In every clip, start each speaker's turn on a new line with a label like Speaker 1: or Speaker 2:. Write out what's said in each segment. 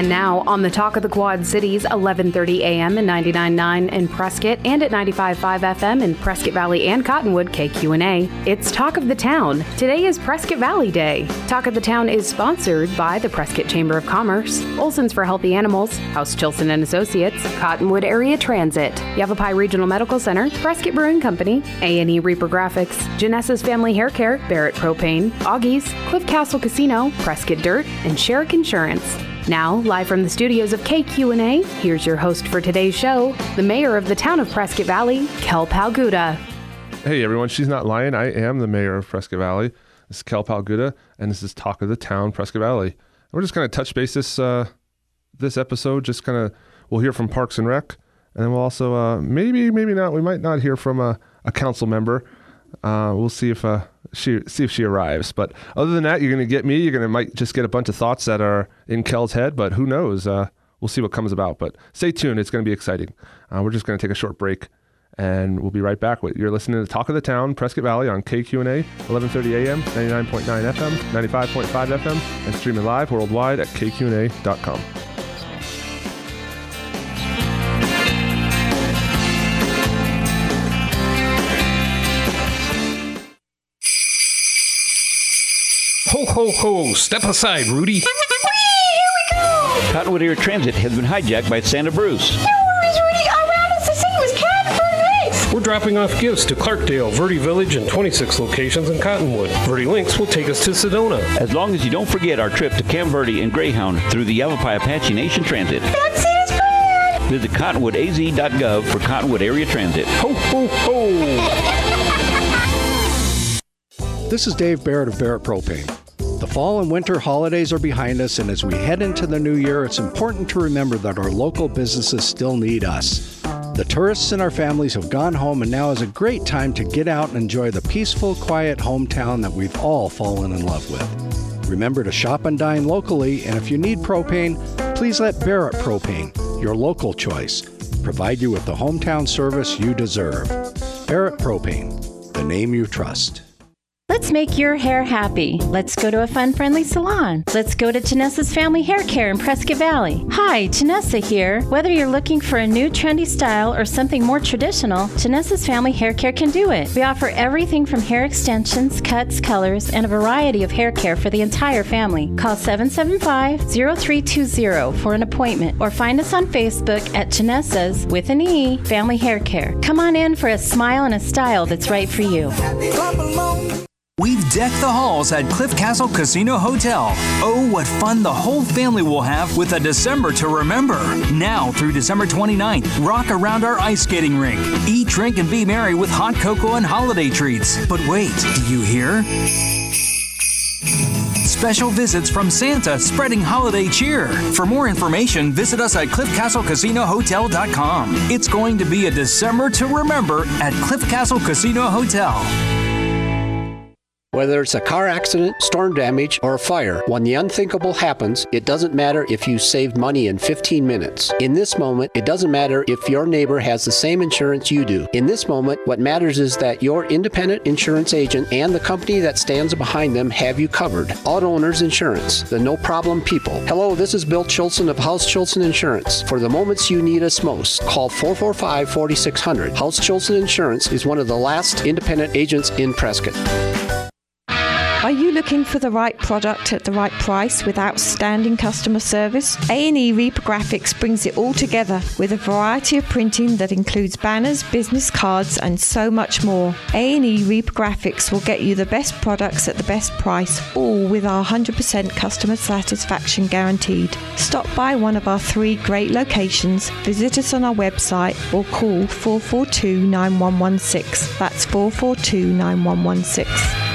Speaker 1: And now on the Talk of the Quad Cities, 1130 a.m. and 99.9 in Prescott and at 95.5 FM in Prescott Valley and Cottonwood, KQNA. It's Talk of the Town. Today is Prescott Valley Day. Talk of the Town is sponsored by the Prescott Chamber of Commerce, Olson's for Healthy Animals, House Chilson and Associates, Cottonwood Area Transit, Yavapai Regional Medical Center, Prescott Brewing Company, A&E Reaper Graphics, Janessa's Family Hair Care, Barrett Propane, Augie's, Cliff Castle Casino, Prescott Dirt, and Sherrick Insurance. Now, live from the studios of KQNA, here's your host for today's show, the mayor of the town of Prescott Valley, Kel Palguda.
Speaker 2: Hey everyone, she's not lying. I am the mayor of Prescott Valley. This is Kel Palguda, and this is Talk of the Town, Prescott Valley. We're just going to touch base this episode. Just kind of, we'll hear from Parks and Rec, and then we'll also maybe not. We might not hear from a council member. We'll see if she arrives. But other than that, you're going to get me. Might just get a bunch of thoughts that are in Kel's head, but who knows? We'll see what comes about. But stay tuned. It's going to be exciting. We're just going to take a short break, and we'll be right back. You're listening to Talk of the Town, Prescott Valley on KQNA, 1130 AM, 99.9 FM, 95.5 FM, and streaming live worldwide at kqna.com.
Speaker 3: Ho, ho, ho! Step aside, Rudy.
Speaker 4: Here we go!
Speaker 5: Cottonwood Area Transit has been hijacked by Santa Bruce.
Speaker 4: No worries, Rudy. Around us the same as Cat Verde Links.
Speaker 3: We're dropping off gifts to Clarkdale, Verde Village, and 26 locations in Cottonwood. Verde Links will take us to Sedona.
Speaker 5: As long as you don't forget our trip to Camp Verde and Greyhound through the Yavapai Apache Nation Transit.
Speaker 4: That's it, it's grand.
Speaker 5: Visit cottonwoodaz.gov for Cottonwood Area Transit.
Speaker 3: Ho, ho, ho!
Speaker 6: This is Dave Barrett of Barrett Propane. The fall and winter holidays are behind us, and as we head into the new year, it's important to remember that our local businesses still need us. The tourists and our families have gone home, and now is a great time to get out and enjoy the peaceful, quiet hometown that we've all fallen in love with. Remember to shop and dine locally, and if you need propane, please let Barrett Propane, your local choice, provide you with the hometown service you deserve. Barrett Propane, the name you trust.
Speaker 7: Let's make your hair happy. Let's go to a fun, friendly salon. Let's go to Janessa's Family Hair Care in Prescott Valley. Hi, Janessa here. Whether you're looking for a new trendy style or something more traditional, Janessa's Family Hair Care can do it. We offer everything from hair extensions, cuts, colors, and a variety of hair care for the entire family. Call 775-0320 for an appointment or find us on Facebook at Janessa's with an E Family Hair Care. Come on in for a smile and a style that's right for you.
Speaker 8: We've decked the halls at Cliff Castle Casino Hotel. Oh, what fun the whole family will have with a December to remember. Now through December 29th, rock around our ice skating rink. Eat, drink, and be merry with hot cocoa and holiday treats. But wait, do you hear? Special visits from Santa spreading holiday cheer. For more information, visit us at cliffcastlecasinohotel.com. It's going to be a December to remember at Cliff Castle Casino Hotel.
Speaker 9: Whether it's a car accident, storm damage, or a fire, when the unthinkable happens, it doesn't matter if you saved money in 15 minutes. In this moment, it doesn't matter if your neighbor has the same insurance you do. In this moment, what matters is that your independent insurance agent and the company that stands behind them have you covered. Auto Owners Insurance, the no-problem people. Hello, this is Bill Chilson of House Chilson Insurance. For the moments you need us most, call 445-4600. House Chilson Insurance is one of the last independent agents in Prescott.
Speaker 10: Are you looking for the right product at the right price with outstanding customer service? A&E Reaper Graphics brings it all together with a variety of printing that includes banners, business cards, and so much more. A&E Reaper Graphics will get you the best products at the best price, all with our 100% customer satisfaction guaranteed. Stop by one of our 3 great locations, visit us on our website, or call 442-9116. That's 442-9116.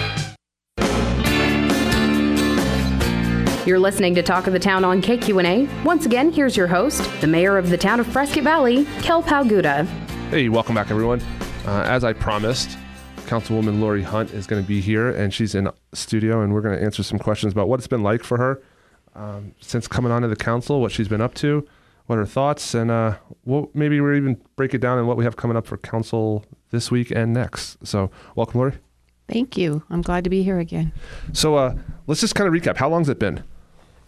Speaker 1: You're listening to Talk of the Town on KQNA. Once again, here's your host, the mayor of the town of Prescott Valley, Kel Palguda.
Speaker 2: Hey, welcome back, everyone. As I promised, Councilwoman Lori Hunt is going to be here, and she's in studio, and we're going to answer some questions about what it's been like for her since coming onto the council, what she's been up to, what her thoughts, and maybe we'll even break it down in what we have coming up for council this week and next. So, welcome, Lori.
Speaker 11: Thank you. I'm glad to be here again.
Speaker 2: So, let's just kind of recap. How long's it been?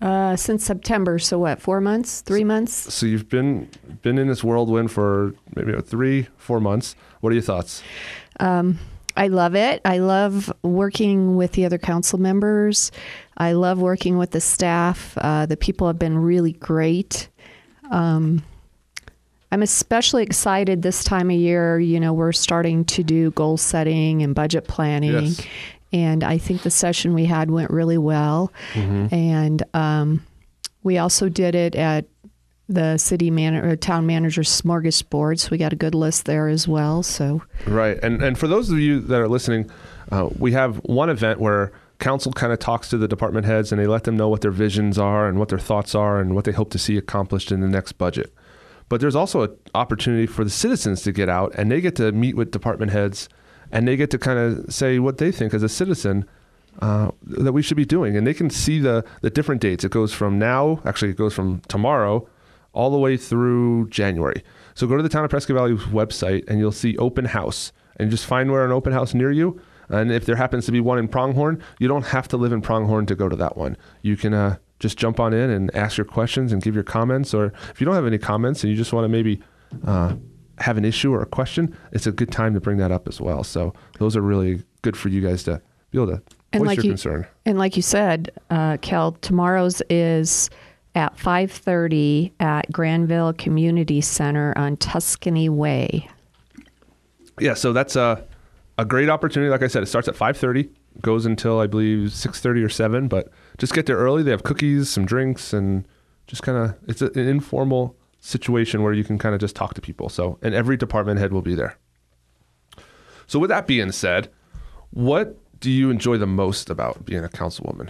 Speaker 11: Since September, so what, 4 months, 3 months?
Speaker 2: So you've been in this whirlwind for maybe 3-4 months. What are your thoughts?
Speaker 11: I love it. I love working with the other council members. I love working with the staff. The people have been really great. I'm especially excited this time of year. You know, we're starting to do goal setting and budget planning.
Speaker 2: Yes.
Speaker 11: And I think the session we had went really well.
Speaker 2: Mm-hmm.
Speaker 11: And we also did it at the town manager's smorgasbord. So we got a good list there as well. So
Speaker 2: right. And for those of you that are listening, we have one event where council kind of talks to the department heads and they let them know what their visions are and what their thoughts are and what they hope to see accomplished in the next budget. But there's also an opportunity for the citizens to get out and they get to meet with department heads and they get to kind of say what they think as a citizen that we should be doing. And they can see the different dates. It goes from tomorrow all the way through January. So go to the Town of Prescott Valley website and you'll see open house. And just find where an open house near you. And if there happens to be one in Pronghorn, you don't have to live in Pronghorn to go to that one. You can just jump on in and ask your questions and give your comments. Or if you don't have any comments and you just want to maybe have an issue or a question, it's a good time to bring that up as well. So those are really good for you guys to be able to voice your concern.
Speaker 11: And like you said, Kel, tomorrow's is at 5:30 at Granville Community Center on Tuscany Way.
Speaker 2: Yeah, so that's a great opportunity. Like I said, it starts at 5:30, goes until I believe 6:30 or 7. But just get there early. They have cookies, some drinks, and just kind of it's an informal situation where you can kind of just talk to people. So, and every department head will be there. So with that being said, what do you enjoy the most about being a councilwoman?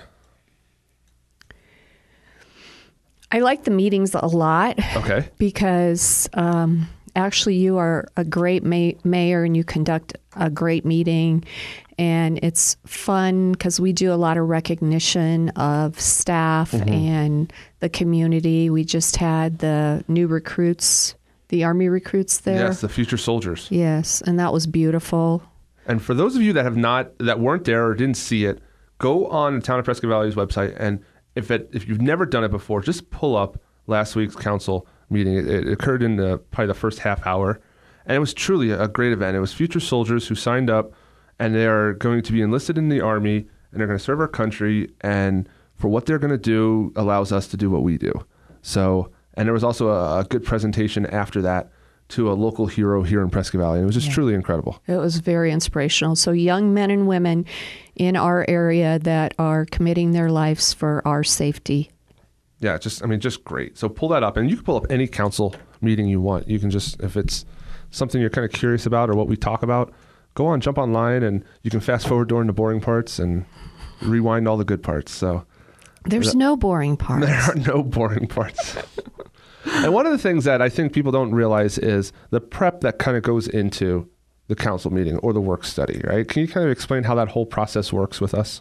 Speaker 11: I like the meetings a lot.
Speaker 2: Okay.
Speaker 11: Because actually you are a great mayor and you conduct a great meeting. And it's fun because we do a lot of recognition of staff and the community. We just had the new recruits, the Army recruits there.
Speaker 2: Yes, the future soldiers.
Speaker 11: Yes, and that was beautiful.
Speaker 2: And for those of you that weren't there or didn't see it, go on the Town of Prescott Valley's website, and if you've never done it before, just pull up last week's council meeting. It occurred in probably the first half hour, and it was truly a great event. It was future soldiers who signed up, and they are going to be enlisted in the Army, and they're going to serve our country, and for what they're going to do allows us to do what we do. So, and there was also a good presentation after that to a local hero here in Prescott Valley. And it was just truly incredible.
Speaker 11: It was very inspirational. So young men and women in our area that are committing their lives for our safety.
Speaker 2: Yeah, just great. So pull that up, and you can pull up any council meeting you want. You can just, if it's something you're kind of curious about or what we talk about, jump online, and you can fast forward during the boring parts and rewind all the good parts. So
Speaker 11: there's no boring parts.
Speaker 2: There are no boring parts. And one of the things that I think people don't realize is the prep that kind of goes into the council meeting or the work study, right? Can you kind of explain how that whole process works with us?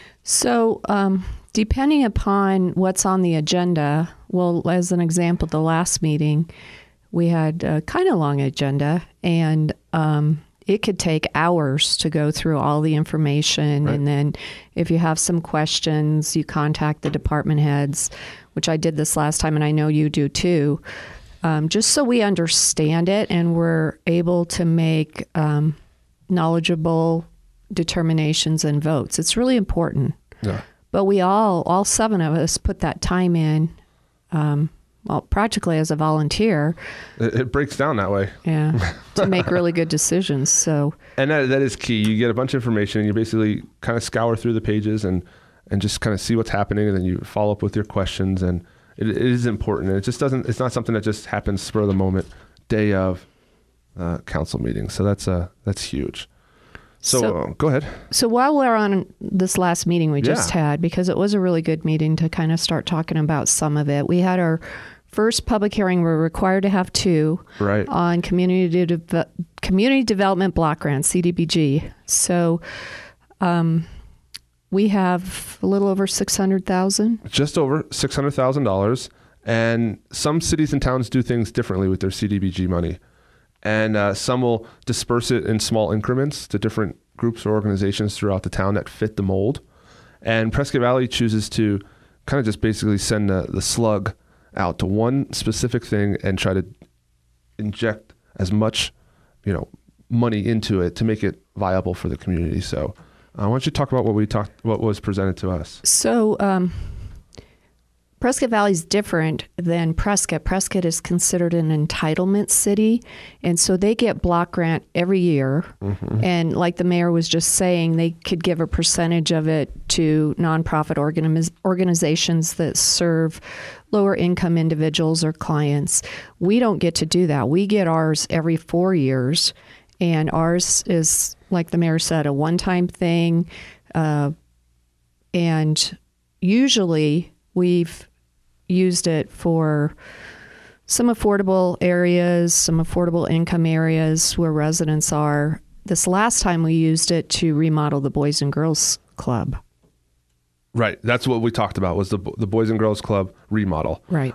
Speaker 11: So depending upon what's on the agenda, well, as an example, the last meeting, we had a kind of long agenda, and it could take hours to go through all the information. Right. And then if you have some questions, you contact the department heads, which I did this last time, and I know you do too, just so we understand it and we're able to make knowledgeable determinations and votes. It's really important.
Speaker 2: Yeah.
Speaker 11: But we all 7 of us put that time in, practically as a volunteer.
Speaker 2: It breaks down that way.
Speaker 11: Yeah, to make really good decisions. So,
Speaker 2: and that is key. You get a bunch of information, and you basically kind of scour through the pages and just kind of see what's happening, and then you follow up with your questions. And it is important. And it's not something that just happens spur of the moment, day of council meeting. So that's huge. So go ahead.
Speaker 11: So while we're on this last meeting we just had, because it was a really good meeting to kind of start talking about some of it, we had our first public hearing. We're required to have 2 on community development block grants, CDBG. So we have a little over $600,000.
Speaker 2: Just over $600,000. And some cities and towns do things differently with their CDBG money. And some will disperse it in small increments to different groups or organizations throughout the town that fit the mold. And Prescott Valley chooses to kind of just basically send the slug out to one specific thing and try to inject as much, money into it to make it viable for the community. So why don't you talk about what was presented to us?
Speaker 11: So Prescott Valley is different than Prescott. Prescott is considered an entitlement city, and so they get block grant every year. Mm-hmm. And like the mayor was just saying, they could give a percentage of it to nonprofit organizations that serve lower income individuals or clients. We don't get to do that. We get ours every 4 years, and ours is, like the mayor said, a one-time thing. And usually we've used it for some affordable areas, some affordable income areas where residents are. This last time we used it to remodel the Boys and Girls Club.
Speaker 2: Right. That's what we talked about, was the Boys and Girls Club remodel.
Speaker 11: Right.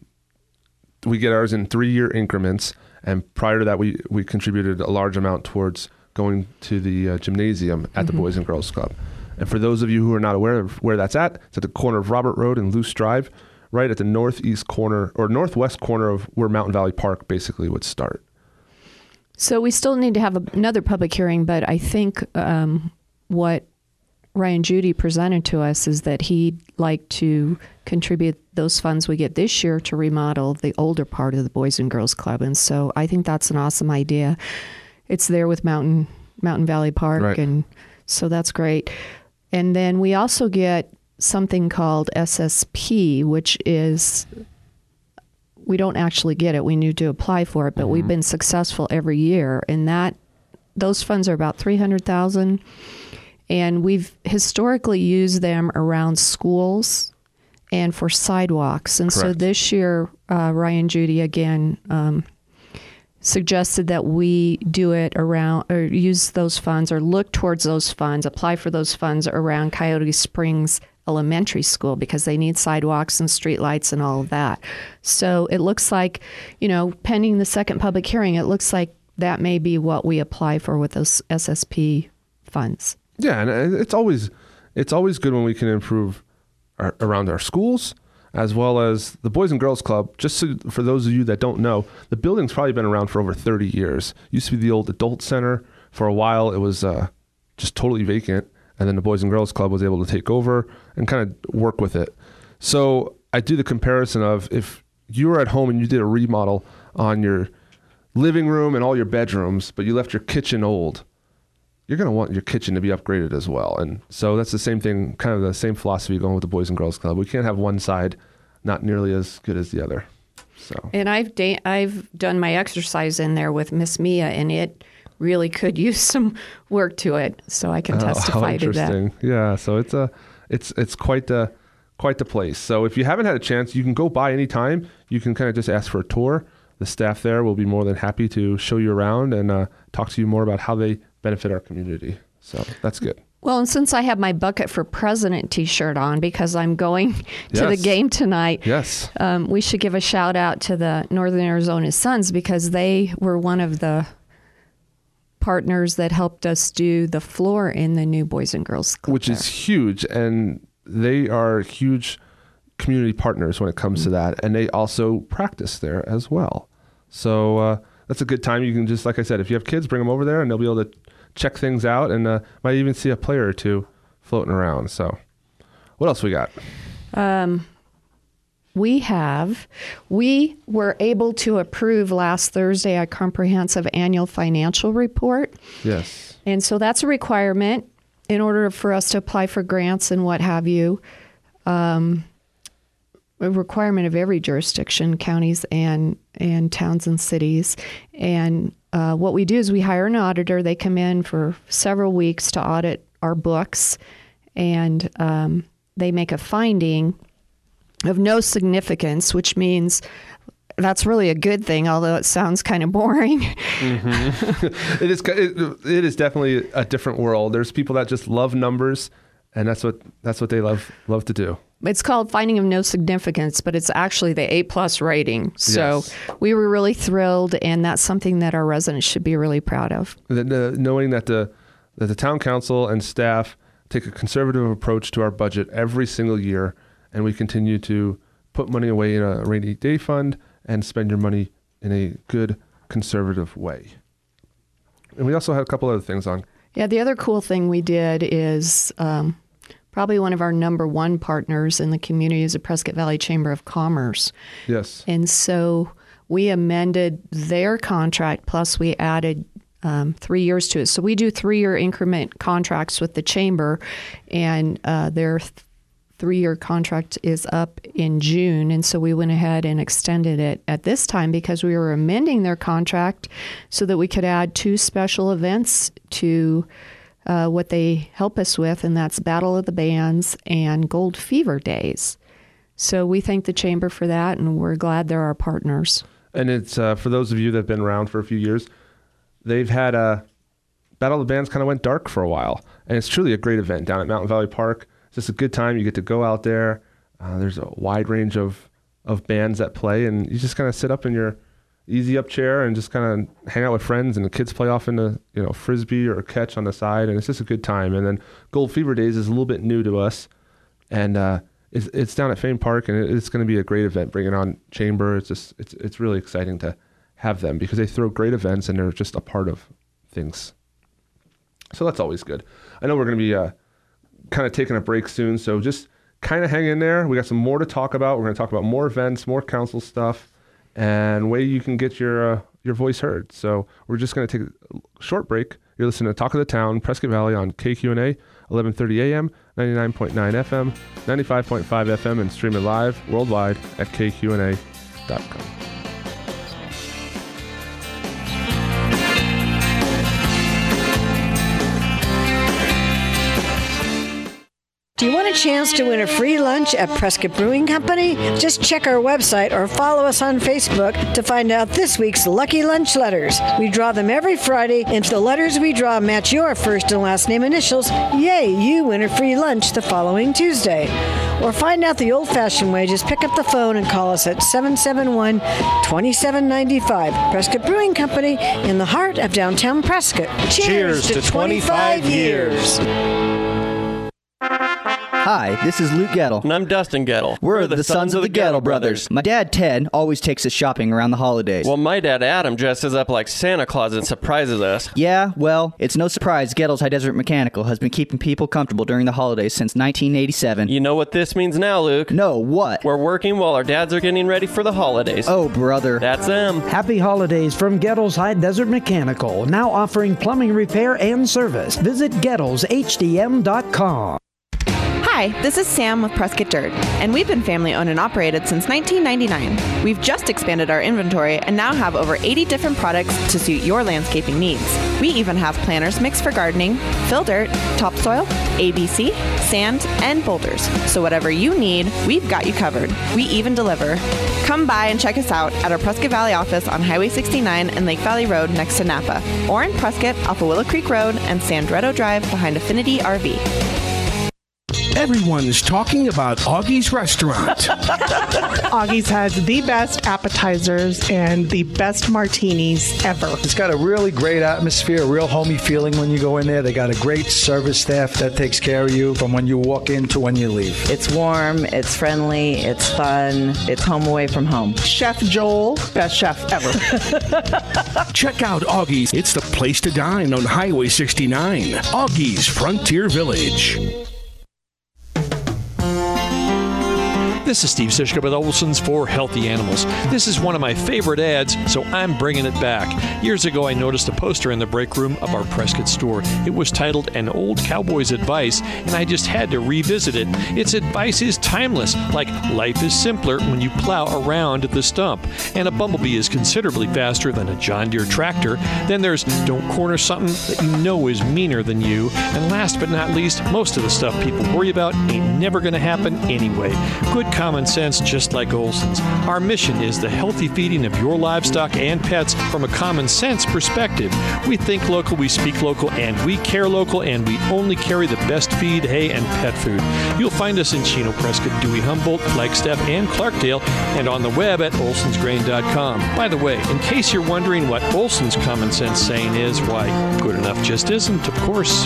Speaker 2: We get ours in 3-year increments. And prior to that, we contributed a large amount towards going to the gymnasium at the Boys and Girls Club. And for those of you who are not aware of where that's at, it's at the corner of Robert Road and Luce Drive, right at the northwest corner of where Mountain Valley Park basically would start.
Speaker 11: So we still need to have another public hearing, but I think what Ryan Judy presented to us is that he'd like to contribute those funds we get this year to remodel the older part of the Boys and Girls Club. And so I think that's an awesome idea. It's there with Mountain Valley Park, right. And so that's great. And then we also get something called SSP, which is, we don't actually get it. We need to apply for it, but we've been successful every year. And those funds are about $300,000. And we've historically used them around schools and for sidewalks. And
Speaker 2: Correct.
Speaker 11: So this year, Ryan Judy again suggested that we do it around, or use those funds, or look towards those funds, apply for those funds around Coyote Springs Elementary School, because they need sidewalks and streetlights and all of that. So it looks like, pending the second public hearing, it looks like that may be what we apply for with those SSP funds.
Speaker 2: Yeah, and it's always good when we can improve around our schools, as well as the Boys and Girls Club. Just for those of you that don't know, the building's probably been around for over 30 years. Used to be the old adult center. For a while, it was just totally vacant, and then the Boys and Girls Club was able to take over and kind of work with it. So I do the comparison of, if you were at home and you did a remodel on your living room and all your bedrooms, but you left your kitchen old, you're going to want your kitchen to be upgraded as well. And so that's the same thing, kind of the same philosophy going with the Boys and Girls Club. We can't have one side not nearly as good as the other. So. And
Speaker 11: I've done my exercise in there with Miss Mia, and it really could use some work to it. So I can testify to that.
Speaker 2: Interesting. Yeah. So it's quite the place. So if you haven't had a chance, you can go by anytime. You can kind of just ask for a tour. The staff there will be more than happy to show you around and talk to you more about how they benefit our community. So that's good.
Speaker 11: Well, and since I have my Bucket for President t-shirt on because I'm going to the game tonight,
Speaker 2: yes,
Speaker 11: we should give a shout out to the Northern Arizona Suns, because they were one of the partners that helped us do the floor in the new Boys and Girls Club.
Speaker 2: Which is huge, and they are huge community partners when it comes to that, and they also practice there as well. So that's a good time. You can just, like I said, if you have kids, bring them over there, and they'll be able to check things out, and might even see a player or two floating around. So what else we got?
Speaker 11: We were able to approve last Thursday a comprehensive annual financial report.
Speaker 2: Yes.
Speaker 11: And so that's a requirement in order for us to apply for grants and what have you. A requirement of every jurisdiction, counties and towns and cities. And what we do is we hire an auditor. They come in for several weeks to audit our books, and they make a finding of no significance, which means that's really a good thing, although it sounds kind of boring.
Speaker 2: Mm-hmm. It is definitely a different world. There's people that just love numbers, and that's what they love to do.
Speaker 11: It's called finding of no significance, but it's actually the A+ rating. So
Speaker 2: yes.
Speaker 11: We were really thrilled, and that's something that our residents should be really proud of.
Speaker 2: Knowing that the town council and staff take a conservative approach to our budget every single year, and we continue to put money away in a rainy day fund and spend your money in a good conservative way. And we also had a couple other things on.
Speaker 11: Yeah, the other cool thing we did is probably one of our number one partners in the community is the Prescott Valley Chamber of Commerce.
Speaker 2: Yes.
Speaker 11: And so we amended their contract, plus we added 3 years to it. So we do 3-year increment contracts with the chamber, and their 3-year contract is up in June. And so we went ahead and extended it at this time because we were amending their contract so that we could add 2 special events to what they help us with, and that's Battle of the Bands and Gold Fever Days. So we thank the chamber for that, and we're glad they're our partners. And
Speaker 2: it's for those of you that have been around for a few years, they've had Battle of the Bands kind of went dark for a while, and it's truly a great event down at Mountain Valley Park. It's just a good time. You get to go out there. There's a wide range of bands that play, and you just kind of sit up in your easy up chair and just kind of hang out with friends, and the kids play off into frisbee or catch on the side, and it's just a good time. And then Gold Fever Days is a little bit new to us, and it's down at Fame Park, and it's going to be a great event. Bringing on Chamber, it's really exciting to have them because they throw great events and they're just a part of things. So that's always good. I know we're going to be kind of taking a break soon, so just kind of hang in there. We got some more to talk about. We're going to talk about more events, more council stuff, and way you can get your voice heard. So we're just going to take a short break. You're listening to Talk of the Town, Prescott Valley on KQNA, 1130 AM, 99.9 FM, 95.5 FM, and streaming live worldwide at kqna.com.
Speaker 12: Do you want a chance to win a free lunch at Prescott Brewing Company? Just check our website or follow us on Facebook to find out this week's Lucky Lunch Letters. We draw them every Friday, and if the letters we draw match your first and last name initials, yay, you win a free lunch the following Tuesday. Or find out the old-fashioned way, just pick up the phone and call us at 771-2795. Prescott Brewing Company in the heart of downtown Prescott.
Speaker 13: Cheers to 25 years.
Speaker 14: Hi, this is Luke Gettle.
Speaker 15: And I'm Dustin Gettle.
Speaker 14: We're the sons of the Gettle brothers. My dad, Ted, always takes us shopping around the holidays.
Speaker 15: Well, my dad, Adam, dresses up like Santa Claus and surprises us.
Speaker 14: Yeah, well, it's no surprise Gettle's High Desert Mechanical has been keeping people comfortable during the holidays since 1987.
Speaker 15: You know what this means now, Luke?
Speaker 14: No, what?
Speaker 15: We're working while our dads are getting ready for the holidays.
Speaker 14: Oh, brother.
Speaker 15: That's them.
Speaker 16: Happy holidays from Gettle's High Desert Mechanical, now offering plumbing repair and service. Visit Gettle'sHDM.com.
Speaker 17: Hi, this is Sam with Prescott Dirt, and we've been family owned and operated since 1999. We've just expanded our inventory and now have over 80 different products to suit your landscaping needs. We even have planters mixed for gardening, fill dirt, topsoil, ABC, sand, and boulders. So whatever you need, we've got you covered. We even deliver. Come by and check us out at our Prescott Valley office on Highway 69 and Lake Valley Road next to Napa, or in Prescott off of Willow Creek Road and Sandretto Drive behind Affinity RV.
Speaker 18: Everyone's talking about Augie's Restaurant.
Speaker 19: Augie's has the best appetizers and the best martinis ever.
Speaker 20: It's got a really great atmosphere, a real homey feeling when you go in there. They got a great service staff that takes care of you from when you walk in to when you leave.
Speaker 21: It's warm, it's friendly, it's fun, it's home away from home.
Speaker 19: Chef Joel, best chef ever.
Speaker 18: Check out Augie's. It's the place to dine on Highway 69. Augie's Frontier Village.
Speaker 22: This is Steve Sischka with Olson's for Healthy Animals. This is one of my favorite ads, so I'm bringing it back. Years ago, I noticed a poster in the break room of our Prescott store. It was titled An Old Cowboy's Advice, and I just had to revisit it. Its advice is timeless, like life is simpler when you plow around the stump, and a bumblebee is considerably faster than a John Deere tractor. Then there's don't corner something that you know is meaner than you, and last but not least, most of the stuff people worry about ain't never going to happen anyway. Good common sense, just like Olson's. Our mission is the healthy feeding of your livestock and pets from a common sense perspective. We think local, we speak local, and we care local, and we only carry the best feed, hay, and pet food. You'll find us in Chino, Prescott, Dewey, Humboldt, Flagstaff, and Clarkdale, and on the web at olsonsgrain.com. By the way, in case you're wondering what Olson's common sense saying is, why, good enough just isn't, of course.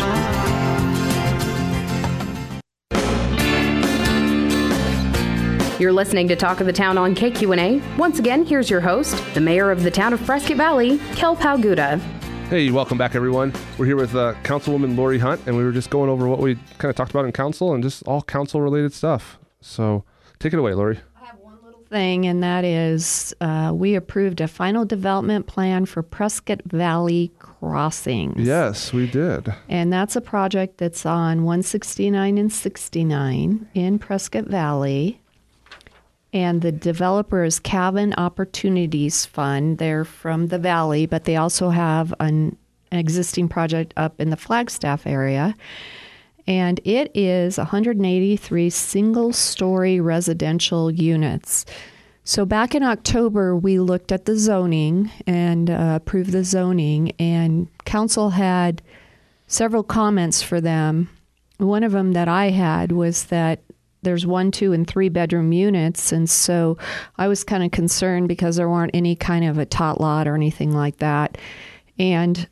Speaker 1: You're listening to Talk of the Town on KQNA. Once again, here's your host, the mayor of the town of Prescott Valley, Kel Palguda.
Speaker 2: Hey, welcome back, everyone. We're here with Councilwoman Lori Hunt, and we were just going over what we kind of talked about in council and just all council-related stuff. So take it away, Lori.
Speaker 11: Thing, and that is we approved a final development plan for Prescott Valley Crossings.
Speaker 2: Yes, we did.
Speaker 11: And that's a project that's on 169 and 69 in Prescott Valley. And the developer is Cabin Opportunities Fund. They're from the Valley, but they also have an existing project up in the Flagstaff area. And it is 183 single-story residential units. So back in October, we looked at the zoning and approved the zoning, and council had several comments for them. One of them that I had was that there's 1, 2, and 3 bedroom units, and so I was kind of concerned because there weren't any kind of a tot lot or anything like that. And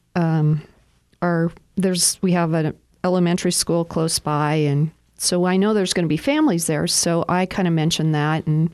Speaker 11: we have an elementary school close by, and so I know there's going to be families there, so I kind of mentioned that, and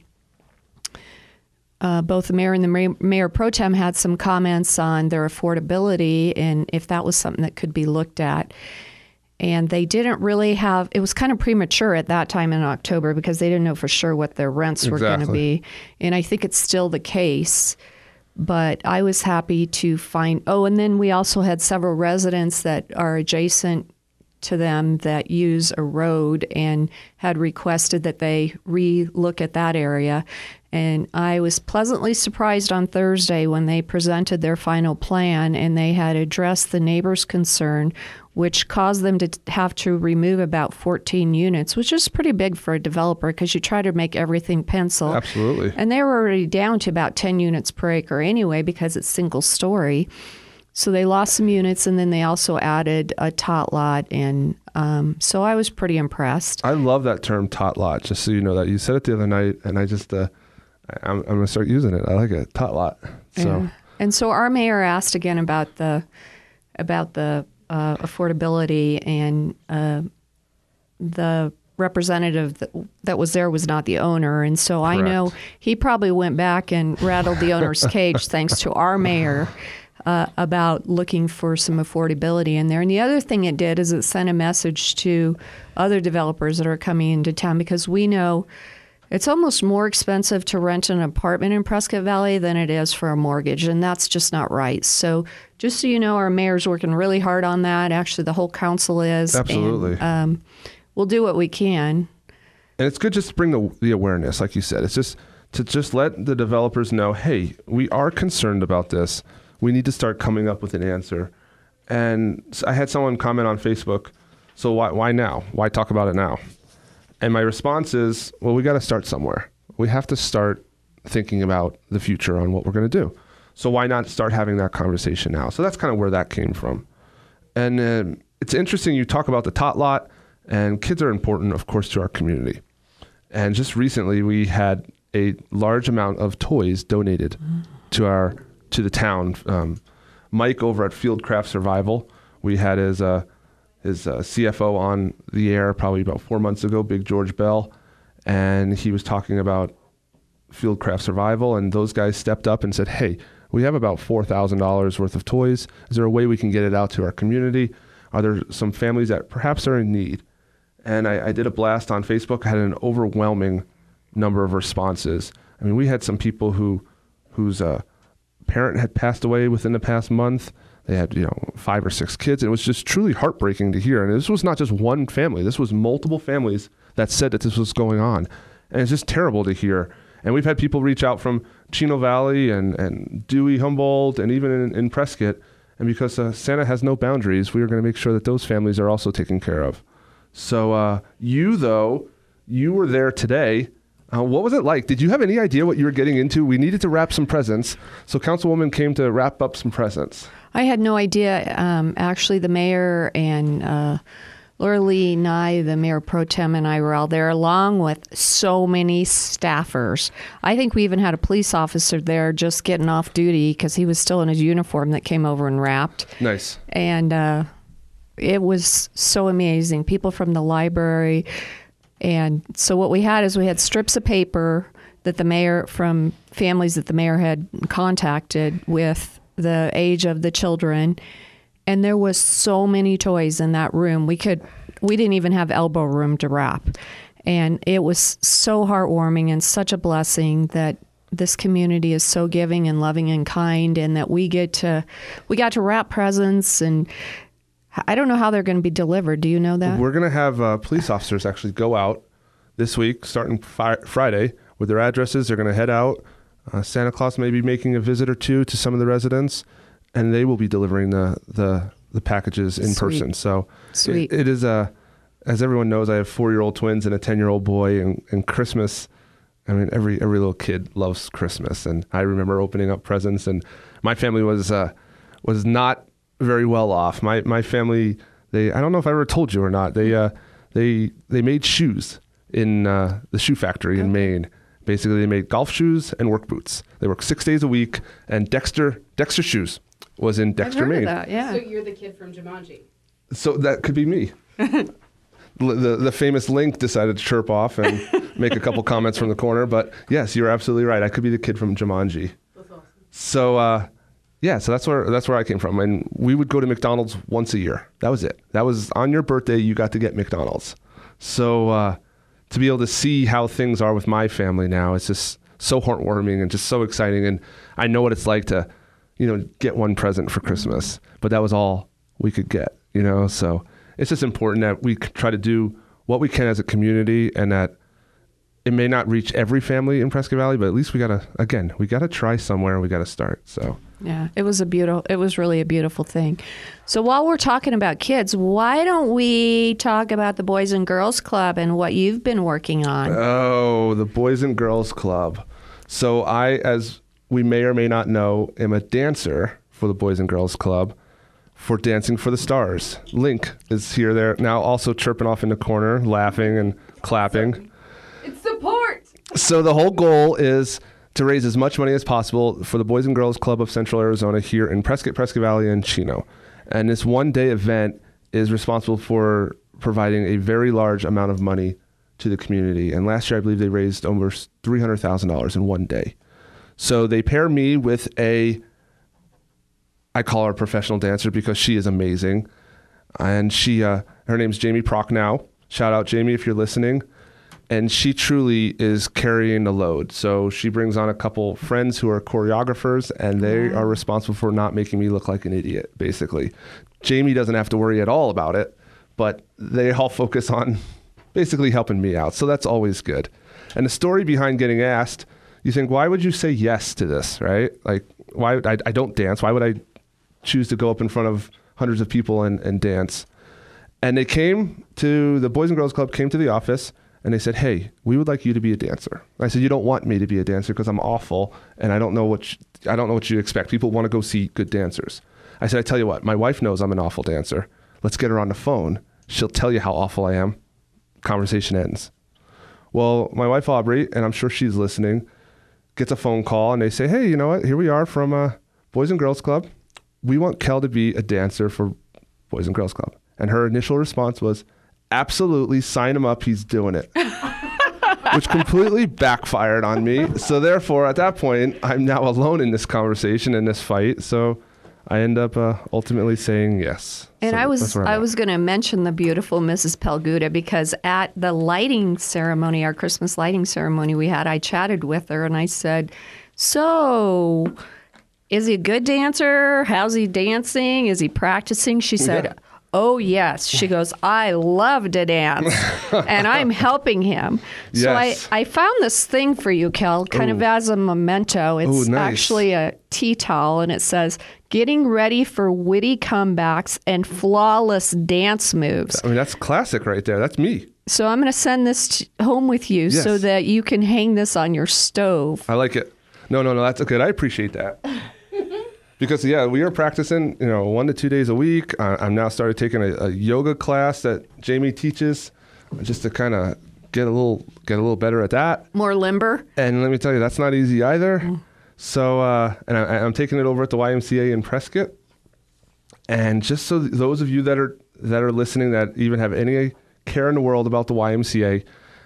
Speaker 11: both the mayor and the mayor pro tem had some comments on their affordability and if that was something that could be looked at. And they didn't really have, it was kind of premature at that time in October because they didn't know for sure what their rents were going to be. And I think it's still the case. But I was happy to find, and then we also had several residents that are adjacent to them that use a road and had requested that they re-look at that area. And I was pleasantly surprised on Thursday when they presented their final plan and they had addressed the neighbor's concern, which caused them to have to remove about 14 units, which is pretty big for a developer because you try to make everything pencil.
Speaker 2: Absolutely.
Speaker 11: And they were already down to about 10 units per acre anyway because it's single story. So they lost some units, and then they also added a tot lot, and so I was pretty impressed.
Speaker 2: I love that term, tot lot, just so you know that. You said it the other night, and I just, I'm going to start using it. I like it, tot lot. So.
Speaker 11: Yeah. And so our mayor asked again about the affordability, and the representative that was there was not the owner. And so Correct. I know he probably went back and rattled the owner's cage thanks to our mayor. About looking for some affordability in there. And the other thing it did is it sent a message to other developers that are coming into town, because we know it's almost more expensive to rent an apartment in Prescott Valley than it is for a mortgage, and that's just not right. So just so you know, our mayor's working really hard on that. Actually, the whole council is.
Speaker 2: Absolutely.
Speaker 11: And, we'll do what we can.
Speaker 2: And it's good just to bring the awareness, like you said. It's just to let the developers know, hey, we are concerned about this. We need to start coming up with an answer. And I had someone comment on Facebook, so why now? Why talk about it now? And my response is, well, we got to start somewhere. We have to start thinking about the future on what we're going to do. So why not start having that conversation now? So that's kind of where that came from. And it's interesting you talk about the tot lot, and kids are important, of course, to our community. And just recently we had a large amount of toys donated to the town. Mike over at Fieldcraft Survival, we had his CFO on the air probably about 4 months ago, Big George Bell, and he was talking about Fieldcraft Survival, and those guys stepped up and said, hey, we have about $4,000 worth of toys. Is there a way we can get it out to our community? Are there some families that perhaps are in need? And I did a blast on Facebook. I had an overwhelming number of responses. I mean, we had some people whose parent had passed away within the past month. They had 5 or 6 kids. And it was just truly heartbreaking to hear. And this was not just one family. This was multiple families that said that this was going on. And it's just terrible to hear. And we've had people reach out from Chino Valley and Dewey, Humboldt, and even in Prescott. And because Santa has no boundaries, we are going to make sure that those families are also taken care of. So you were there today. What was it like? Did you have any idea what you were getting into? We needed to wrap some presents, so Councilwoman came to wrap up some presents.
Speaker 11: I had no idea. Actually, the mayor and Laura Lee Nye, the mayor pro tem, and I were all there, along with so many staffers. I think we even had a police officer there just getting off duty because he was still in his uniform that came over and wrapped.
Speaker 2: Nice.
Speaker 11: And it was so amazing. People from the library, And so what we had is we had strips of paper that the mayor, from families that the mayor had contacted with the age of the children. And there was so many toys in that room. We didn't even have elbow room to wrap. And it was so heartwarming and such a blessing that this community is so giving and loving and kind, and that we got to wrap presents. And I don't know how they're going to be delivered. Do you know that?
Speaker 2: We're going to have police officers actually go out this week, starting Friday, with their addresses. They're going to head out. Santa Claus may be making a visit or two to some of the residents, and they will be delivering the packages in person. So
Speaker 11: Sweet.
Speaker 2: It is as everyone knows, I have 4-year-old twins and a 10-year-old boy, and Christmas, I mean, every little kid loves Christmas. And I remember opening up presents, and my family was not very well off. My family, I don't know if I ever told you or not, they made shoes in the shoe factory in Maine. Basically, they made golf shoes and work boots. They worked 6 days a week, and Dexter Shoes was in Dexter, Maine.
Speaker 11: That, yeah.
Speaker 1: So you're the kid from Jumanji.
Speaker 2: So that could be me. The famous Link decided to chirp off and make a couple comments from the corner. But yes, you're absolutely right. I could be the kid from Jumanji.
Speaker 1: That's awesome.
Speaker 2: So so that's where I came from. And we would go to McDonald's once a year. That was it. That was on your birthday, you got to get McDonald's. So to be able to see how things are with my family now, it's just so heartwarming and just so exciting. And I know what it's like to, get one present for Christmas, but that was all we could get, so it's just important that we try to do what we can as a community, and that it may not reach every family in Prescott Valley, but at least we gotta try somewhere, and we gotta start. So
Speaker 11: yeah, it was really a beautiful thing. So while we're talking about kids, why don't we talk about the Boys and Girls Club and what you've been working on?
Speaker 2: Oh, the Boys and Girls Club. So I, as we may or may not know, am a dancer for the Boys and Girls Club for Dancing for the Stars. Link is here there now, also chirping off in the corner, laughing and clapping.
Speaker 1: It's support.
Speaker 2: So the whole goal is to raise as much money as possible for the Boys and Girls Club of Central Arizona here in Prescott Valley, and Chino. And this one-day event is responsible for providing a very large amount of money to the community. And last year, I believe they raised almost $300,000 in one day. So they pair me with I call her a professional dancer because she is amazing. And her name's Jamie Prochnow. Shout out, Jamie, if you're listening. And she truly is carrying the load. So she brings on a couple friends who are choreographers, and they are responsible for not making me look like an idiot, basically. Jamie doesn't have to worry at all about it, but they all focus on basically helping me out. So that's always good. And the story behind getting asked, you think, why would you say yes to this, right? Like, why? I don't dance. Why would I choose to go up in front of hundreds of people and dance? And they came to, the Boys and Girls Club came to the office, and they said, hey, we would like you to be a dancer. I said, you don't want me to be a dancer because I'm awful, and I don't know what you expect. People want to go see good dancers. I said, I tell you what, my wife knows I'm an awful dancer. Let's get her on the phone. She'll tell you how awful I am. Conversation ends. Well, my wife, Aubrey, and I'm sure she's listening, gets a phone call, and they say, hey, you know what? Here we are from Boys and Girls Club. We want Kel to be a dancer for Boys and Girls Club. And her initial response was, absolutely, sign him up, he's doing it. Which completely backfired on me. So therefore, at that point, I'm now alone in this conversation, in this fight. So I end up ultimately saying yes.
Speaker 11: And
Speaker 2: so
Speaker 11: I was going to mention the beautiful Mrs. Pelguda, because at the lighting ceremony, our Christmas lighting ceremony we had, I chatted with her and I said, so is he a good dancer? How's he dancing? Is he practicing? She said, oh, yes. She goes, I love to dance, and I'm helping him.
Speaker 2: Yes.
Speaker 11: So I found this thing for you, Kel, kind of as a memento. It's
Speaker 2: nice.
Speaker 11: actually a tea towel, and it says, getting ready for witty comebacks and flawless dance moves.
Speaker 2: I mean, that's classic right there. That's me.
Speaker 11: So I'm going to send this home with you so that you can hang this on your stove.
Speaker 2: I like it. No, that's good. I appreciate that. Because, we are practicing, 1 to 2 days a week. I'm now started taking a yoga class that Jamie teaches, just to kind of get a little better at that.
Speaker 11: More limber.
Speaker 2: And let me tell you, that's not easy either. So, and I'm taking it over at the YMCA in Prescott. And just so those of you that are listening that even have any care in the world about the YMCA,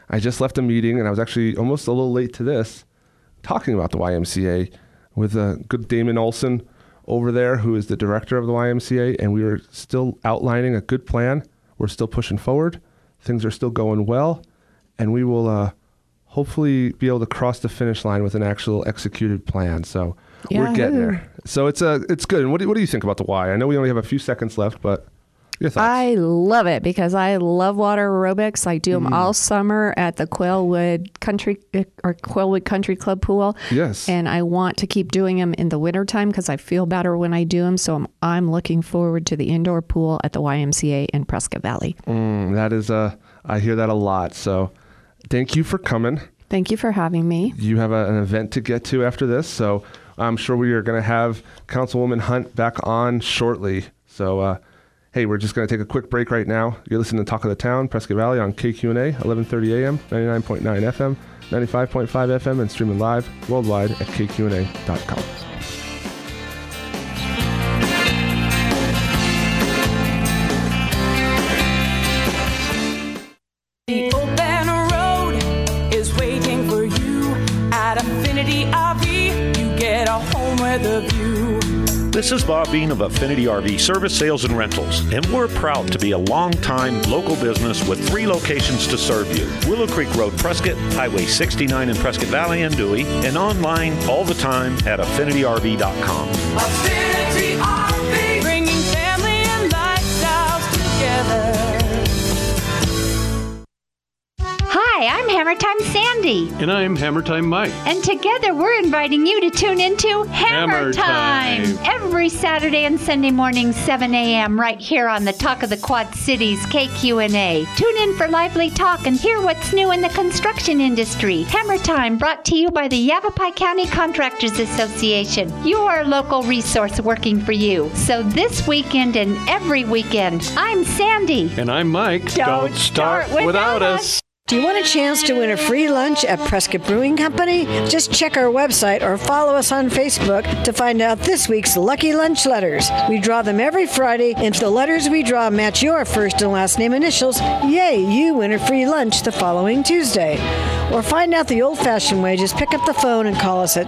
Speaker 2: I just left a meeting, and I was actually almost a little late to this, talking about the YMCA with good Damon Olson over there, who is the director of the YMCA, and we were still outlining a good plan. We're still pushing forward. Things are still going well, and we will hopefully be able to cross the finish line with an actual executed plan. So we're getting there. So it's good. And what do you think about the Y? I know we only have a few seconds left, but your thoughts?
Speaker 11: I love it because I love water aerobics. I do them all summer at the Quailwood Country Club pool.
Speaker 2: Yes.
Speaker 11: And I want to keep doing them in the wintertime because I feel better when I do them. So I'm looking forward to the indoor pool at the YMCA in Prescott Valley.
Speaker 2: That is, I hear that a lot. So thank you for coming.
Speaker 11: Thank you for having me.
Speaker 2: You have an event to get to after this. So I'm sure we are going to have Councilwoman Hunt back on shortly. So, hey, we're just going to take a quick break right now. You're listening to Talk of the Town, Prescott Valley on KQNA, 1130 AM, 99.9 FM, 95.5 FM, and streaming live worldwide at kqna.com.
Speaker 4: The open road is waiting for you at Affinity RV. You get a home with a view.
Speaker 5: This is Bob Bean of Affinity RV Service, Sales, and Rentals, and we're proud to be a long-time local business with 3 locations to serve you. Willow Creek Road, Prescott, Highway 69 in Prescott Valley and Dewey, and online all the time at AffinityRV.com.
Speaker 4: Affinity RV, bringing family and lifestyles together.
Speaker 23: Hi, I'm Hammer Time Sandy.
Speaker 24: And I'm Hammer Time Mike.
Speaker 23: And together we're inviting you to tune into Hammer Time. Every Saturday and Sunday morning, 7 a.m. right here on the Talk of the Quad Cities, KQNA. Tune in for lively talk and hear what's new in the construction industry. Hammer Time brought to you by the Yavapai County Contractors Association, your local resource working for you. So this weekend and every weekend, I'm Sandy.
Speaker 24: And I'm Mike.
Speaker 23: Don't start without us.
Speaker 12: Do you want a chance to win a free lunch at Prescott Brewing Company? Just check our website or follow us on Facebook to find out this week's lucky lunch letters. We draw them every Friday, and if the letters we draw match your first and last name initials, yay, you win a free lunch the following Tuesday. Or find out the old-fashioned way, just pick up the phone and call us at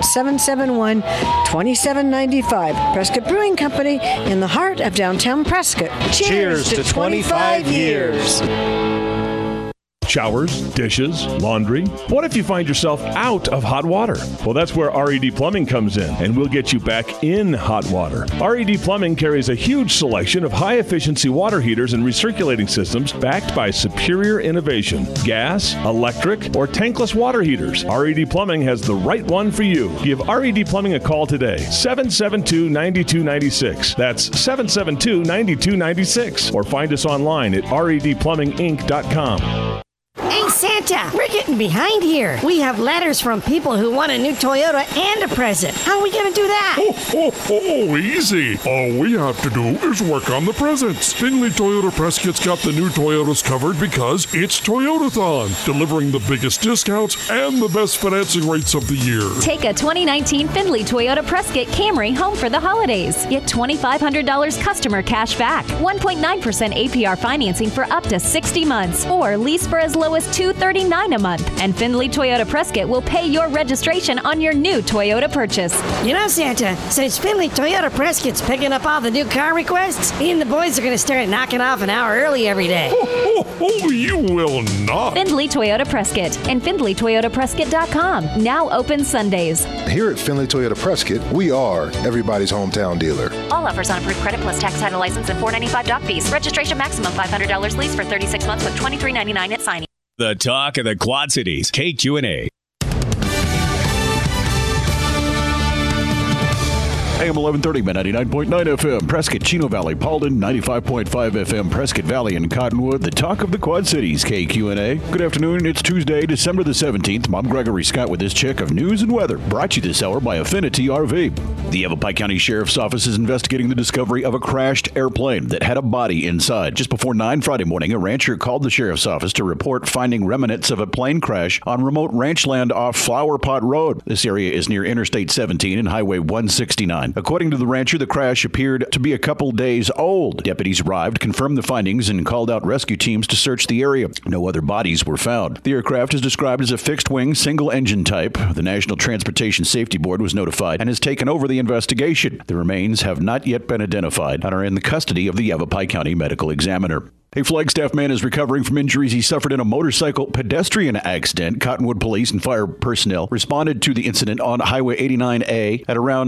Speaker 12: 771-2795. Prescott Brewing Company in the heart of downtown Prescott.
Speaker 13: Cheers to 25 years.
Speaker 25: Showers, dishes, laundry. What if you find yourself out of hot water? Well, that's where RED Plumbing comes in, and we'll get you back in hot water. RED Plumbing carries a huge selection of high-efficiency water heaters and recirculating systems backed by superior innovation. Gas, electric, or tankless water heaters. RED Plumbing has the right one for you. Give RED Plumbing a call today, 772-9296. That's 772-9296. Or find us online at redplumbinginc.com.
Speaker 26: Hey, Santa, we're getting behind here. We have letters from people who want a new Toyota and a present. How are we going to do that?
Speaker 27: Easy. All we have to do is work on the presents. Findlay Toyota Prescott's got the new Toyotas covered because it's Toyotathon, delivering the biggest discounts and the best financing rates of the year.
Speaker 28: Take a 2019 Findlay Toyota Prescott Camry home for the holidays. Get $2,500 customer cash back, 1.9% APR financing for up to 60 months, or lease for as low as $239 a month. And Findlay Toyota Prescott will pay your registration on your new Toyota purchase.
Speaker 26: You know, Santa, since Findlay Toyota Prescott's picking up all the new car requests, me and the boys are going to start knocking off an hour early every day.
Speaker 27: You will not.
Speaker 28: Findlay Toyota Prescott and FindlayToyotaPrescott.com. Now open Sundays.
Speaker 29: Here at Findlay Toyota Prescott, we are everybody's hometown dealer.
Speaker 28: All offers on approved credit plus tax, title, license, and $495 doc fees. Registration maximum $500. Lease for 36 months with $23.99 at signing.
Speaker 30: The Talk of the Quad Cities, KQNA. AM 1130, 99.9 FM, Prescott, Chino Valley, Paulden, 95.5 FM, Prescott Valley and Cottonwood, the Talk of the Quad Cities, KQNA. Good afternoon, it's Tuesday, December the 17th. I'm Gregory Scott with this check of news and weather, brought to you this hour by Affinity RV. The Yavapai County Sheriff's Office is investigating the discovery of a crashed airplane that had a body inside. Just before 9 Friday morning, a rancher called the Sheriff's Office to report finding remnants of a plane crash on remote ranch land off Flower Pot Road. This area is near Interstate 17 and Highway 169. 69. According to the rancher, the crash appeared to be a couple days old. Deputies arrived, confirmed the findings, and called out rescue teams to search the area. No other bodies were found. The aircraft is described as a fixed-wing, single-engine type. The National Transportation Safety Board was notified and has taken over the investigation. The remains have not yet been identified and are in the custody of the Yavapai County Medical Examiner. A Flagstaff man is recovering from injuries he suffered in a motorcycle pedestrian accident. Cottonwood police and fire personnel responded to the incident on Highway 89A at around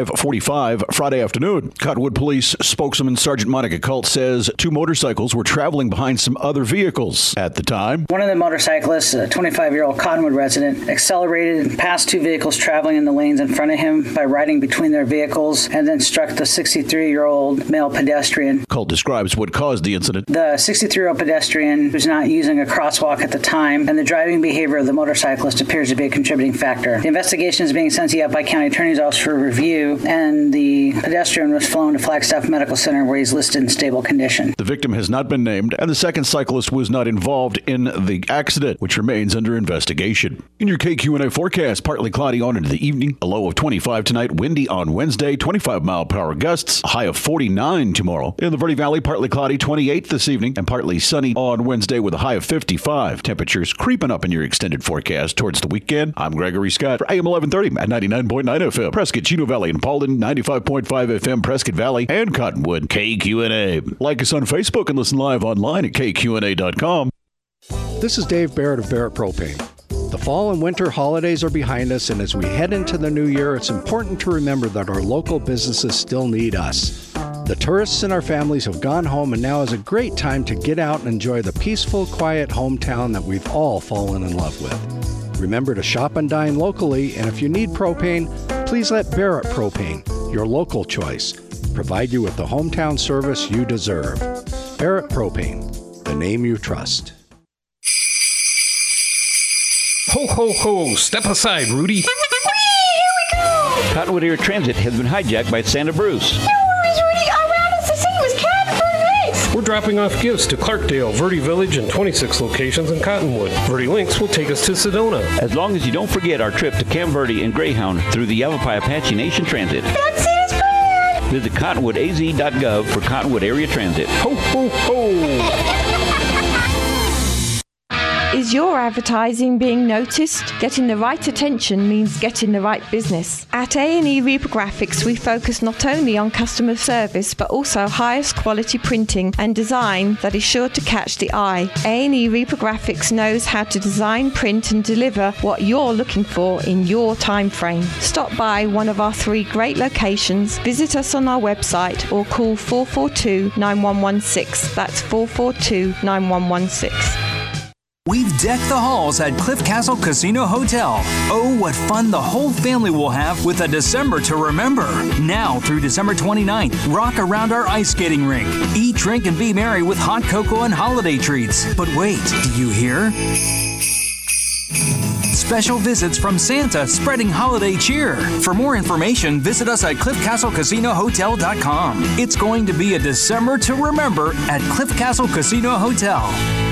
Speaker 30: 5:45 Friday afternoon. Cottonwood police spokeswoman Sergeant Monica Colt says 2 motorcycles were traveling behind some other vehicles at the time.
Speaker 3: One of the motorcyclists, a 25-year-old Cottonwood resident, accelerated and passed 2 vehicles traveling in the lanes in front of him by riding between their vehicles and then struck the 63-year-old male pedestrian.
Speaker 30: Colt describes what caused the incident.
Speaker 3: The 63-year-old pedestrian was not using a crosswalk at the time, and the driving behavior of the motorcyclist appears to be a contributing factor. The investigation is being sent to the Yavapai County Attorney's Office for review, and the pedestrian was flown to Flagstaff Medical Center where he's listed in stable condition.
Speaker 30: The victim has not been named, and the second cyclist was not involved in the accident, which remains under investigation. In your KQNA forecast, partly cloudy on into the evening, a low of 25 tonight, windy on Wednesday, 25-mile-per-hour gusts, a high of 49 tomorrow. In the Verde Valley, partly cloudy, 28 this evening, and partly sunny on Wednesday with a high of 55. Temperatures creeping up in your extended forecast towards the weekend. I'm Gregory Scott for AM 1130 at 99.9 FM. Prescott, Chino Valley, and Paulden, 95.5 FM, Prescott Valley, and Cottonwood, KQNA. Like us on Facebook and listen live online at kqna.com.
Speaker 6: This is Dave Barrett of Barrett Propane. The fall and winter holidays are behind us, and as we head into the new year, it's important to remember that our local businesses still need us. The tourists and our families have gone home, and now is a great time to get out and enjoy the peaceful, quiet hometown that we've all fallen in love with. Remember to shop and dine locally, and if you need propane, please let Barrett Propane, your local choice, provide you with the hometown service you deserve. Barrett Propane, the name you trust.
Speaker 7: Ho, ho, ho! Step aside, Rudy.
Speaker 8: Here we go!
Speaker 9: Cottonwood Air Transit has been hijacked by Santa Bruce.
Speaker 8: No worries, Rudy. Our route is the same as Cat Verde Links.
Speaker 7: We're dropping off gifts to Clarkdale, Verde Village, and 26 locations in Cottonwood. Verde Links will take us to Sedona.
Speaker 9: As long as you don't forget our trip to Camp Verde and Greyhound through the Yavapai Apache Nation Transit.
Speaker 8: That's Santa's plan!
Speaker 9: Visit cottonwoodaz.gov for Cottonwood Area Transit.
Speaker 7: Ho, ho, ho!
Speaker 10: Is your advertising being noticed? Getting the right attention means getting the right business. At A&E Reprographics, we focus not only on customer service, but also highest quality printing and design that is sure to catch the eye. A&E Reprographics knows how to design, print, and deliver what you're looking for in your time frame. Stop by one of our 3 great locations, visit us on our website, or call 442-9116. That's 442-9116.
Speaker 14: We've decked the halls at Cliff Castle Casino Hotel. Oh, what fun the whole family will have with a December to remember. Now through December 29th, rock around our ice skating rink. Eat, drink, and be merry with hot cocoa and holiday treats. But wait, do you hear? Special visits from Santa spreading holiday cheer. For more information, visit us at cliffcastlecasinohotel.com. It's going to be a December to remember at Cliff Castle Casino Hotel.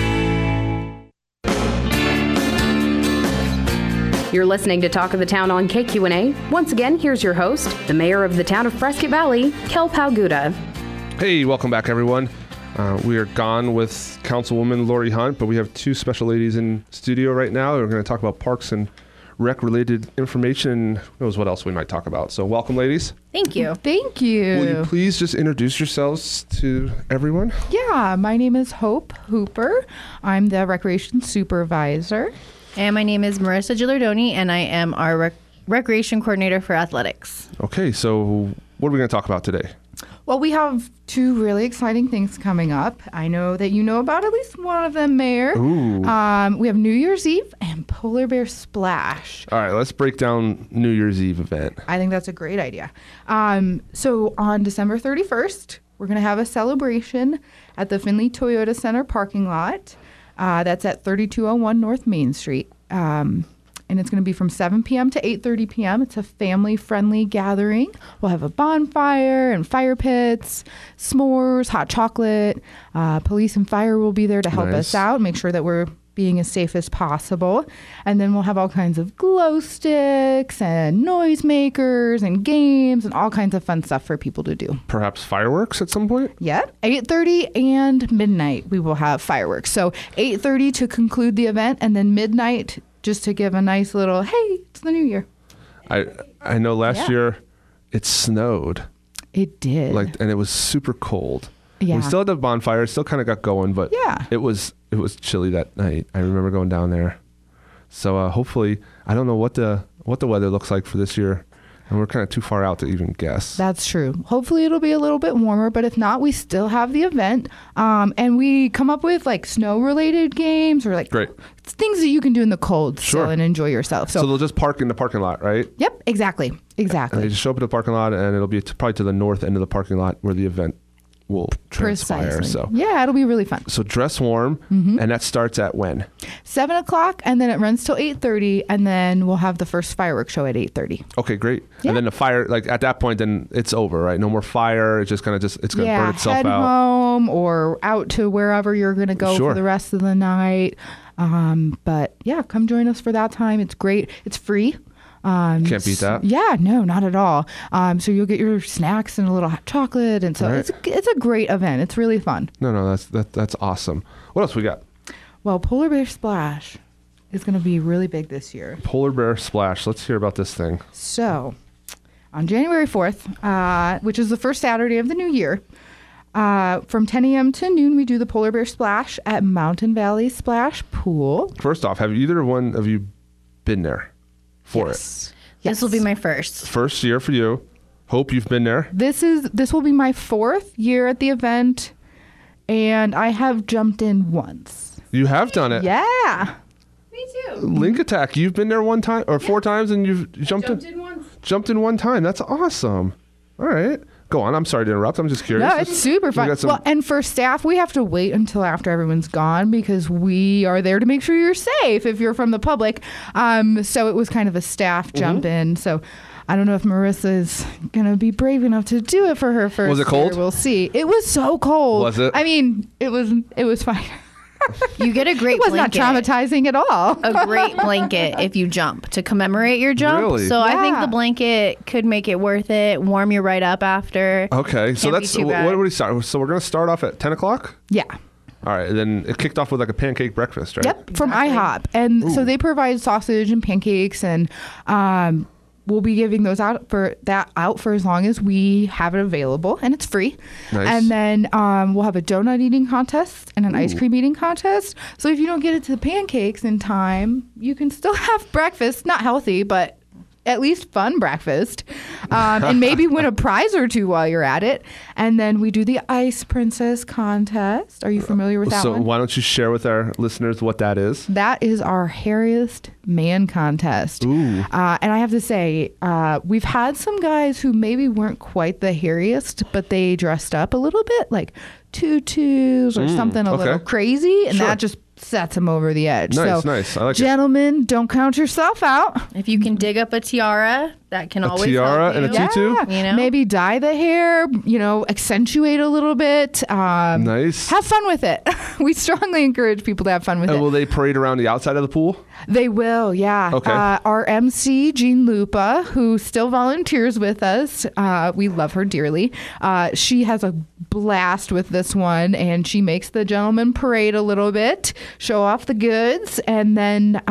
Speaker 1: You're listening to Talk of the Town on KQNA. Once again, here's your host, the mayor of the town of Prescott Valley, Kel Palguda.
Speaker 2: Hey, welcome back, everyone. We are gone with Councilwoman Lori Hunt, but we have 2 special ladies in studio right now. We're going to talk about parks and rec-related information, and who knows what else we might talk about. So welcome, ladies.
Speaker 15: Thank you.
Speaker 16: Thank you.
Speaker 2: Will you please just introduce yourselves to everyone?
Speaker 16: Yeah, my name is Hope Hooper. I'm the recreation supervisor.
Speaker 15: And my name is Marissa Gilardoni, and I am our recreation coordinator for athletics.
Speaker 2: Okay, so what are we going to talk about today?
Speaker 16: Well, we have 2 really exciting things coming up. I know that you know about at least one of them, Mayor.
Speaker 2: Ooh.
Speaker 16: We have New Year's Eve and Polar Bear Splash.
Speaker 2: All right, let's break down New Year's Eve event.
Speaker 16: I think that's a great idea. So on December 31st, we're going to have a celebration at the Findlay Toyota Center parking lot. That's at 3201 North Main Street. And it's going to be from 7 p.m. to 8:30 p.m. It's a family-friendly gathering. We'll have a bonfire and fire pits, s'mores, hot chocolate. Police and fire will be there to help us out, make sure that we're being as safe as possible. And then we'll have all kinds of glow sticks and noisemakers and games and all kinds of fun stuff for people to do.
Speaker 2: Perhaps fireworks at some point?
Speaker 16: Yeah, 8:30 and midnight we will have fireworks. So 8:30 to conclude the event, and then midnight just to give a nice little, hey, it's the new year.
Speaker 2: I know last year it snowed.
Speaker 16: It did.
Speaker 2: And it was super cold.
Speaker 16: Yeah.
Speaker 2: We still had the bonfire. It still kind of got going, but it was chilly that night. I remember going down there. So hopefully, I don't know what the weather looks like for this year, and we're kind of too far out to even guess.
Speaker 16: That's true. Hopefully it'll be a little bit warmer, but if not, we still have the event. And we come up with like snow-related games or like things that you can do in the cold still and enjoy yourself.
Speaker 2: So they'll just park in the parking lot, right?
Speaker 16: Yep, exactly.
Speaker 2: And they just show up at the parking lot, and it'll be probably to the north end of the parking lot where the event will transpire.
Speaker 16: Precisely.
Speaker 2: So
Speaker 16: yeah, it'll be really fun.
Speaker 2: So dress warm, and that starts at when?
Speaker 16: 7 o'clock, and then it runs till 8:30, and then we'll have the first fireworks show at 8:30.
Speaker 2: Okay, great. Yeah. And then the fire, like at that point, then it's over, right? No more fire. It's just kind of it's going to burn itself
Speaker 16: head
Speaker 2: out.
Speaker 16: home or out to wherever you're going to go for the rest of the night. But yeah, come join us for that time. It's great. It's free.
Speaker 2: Can't beat that.
Speaker 16: Yeah, no, not at all. So you'll get your snacks and a little hot chocolate, and so it's a great event. It's really fun.
Speaker 2: No, that's awesome. What else we got?
Speaker 16: Well, Polar Bear Splash is going to be really big this year.
Speaker 2: Polar Bear Splash. Let's hear about this thing.
Speaker 16: So, on January 4th, which is the first Saturday of the new year, from 10 a.m. to noon, we do the Polar Bear Splash at Mountain Valley Splash Pool.
Speaker 2: First off, have either one of you been there for it?
Speaker 15: Yes. This will be my first.
Speaker 2: First year for you. Hope you've been there.
Speaker 16: This will be my 4th year at the event, and I have jumped in once.
Speaker 2: You have done it?
Speaker 16: Yeah.
Speaker 15: Me too.
Speaker 2: Link Attack, you've been there 1 time or 4 times, and you've jumped in once. Jumped in 1 time. That's awesome. All right. Go on. I'm sorry to interrupt. I'm just curious.
Speaker 16: No, it's super fun. Well, and for staff, we have to wait until after everyone's gone because we are there to make sure you're safe if you're from the public. So it was kind of a staff jump in. So I don't know if Marissa is going to be brave enough to do it for her first
Speaker 2: Was it cold?
Speaker 16: year. We'll see. It was so cold.
Speaker 2: Was it?
Speaker 16: I mean, it was fine.
Speaker 15: You get a great
Speaker 16: It was
Speaker 15: blanket.
Speaker 16: not traumatizing at all.
Speaker 15: A great blanket if you jump to commemorate your jump.
Speaker 2: Really?
Speaker 15: So I think the blanket could make it worth it, warm you right up after.
Speaker 2: Okay, so
Speaker 15: Can't be
Speaker 2: that's
Speaker 15: too
Speaker 2: what
Speaker 15: bad.
Speaker 2: do we start? So we're going to start off at 10 o'clock?
Speaker 16: Yeah.
Speaker 2: All right, and then it kicked off with like a pancake breakfast, right?
Speaker 16: Yep, from IHOP. And so they provide sausage and pancakes, and we'll be giving those out for as long as we have it available, and it's free.
Speaker 2: Nice.
Speaker 16: And then we'll have a donut eating contest and an ice cream eating contest. So if you don't get it to the pancakes in time, you can still have breakfast, not healthy, but at least fun breakfast, and maybe win a prize or 2 while you're at it. And then we do the Ice Princess contest. Are you familiar with that
Speaker 2: So
Speaker 16: one?
Speaker 2: why don't you share with our listeners what that is?
Speaker 16: That is our hairiest man contest.
Speaker 2: Ooh.
Speaker 16: And I have to say, we've had some guys who maybe weren't quite the hairiest, but they dressed up a little bit, like tutus or something a little crazy, and that just sets them over the edge.
Speaker 2: Nice. I like
Speaker 16: gentlemen, don't count yourself out.
Speaker 15: If you can dig up a tiara, that can always
Speaker 2: tiara
Speaker 15: help
Speaker 2: and
Speaker 15: you.
Speaker 2: a tutu?
Speaker 16: Yeah.
Speaker 15: You know?
Speaker 16: Maybe dye the hair, accentuate a little bit.
Speaker 2: Nice.
Speaker 16: Have fun with it. We strongly encourage people to have fun with
Speaker 2: And
Speaker 16: it.
Speaker 2: will they parade around the outside of the pool?
Speaker 16: They will, yeah.
Speaker 2: Okay.
Speaker 16: Our MC, Jean Lupa, who still volunteers with us, we love her dearly. She has a blast with this one, and she makes the gentleman parade a little bit, show off the goods, and then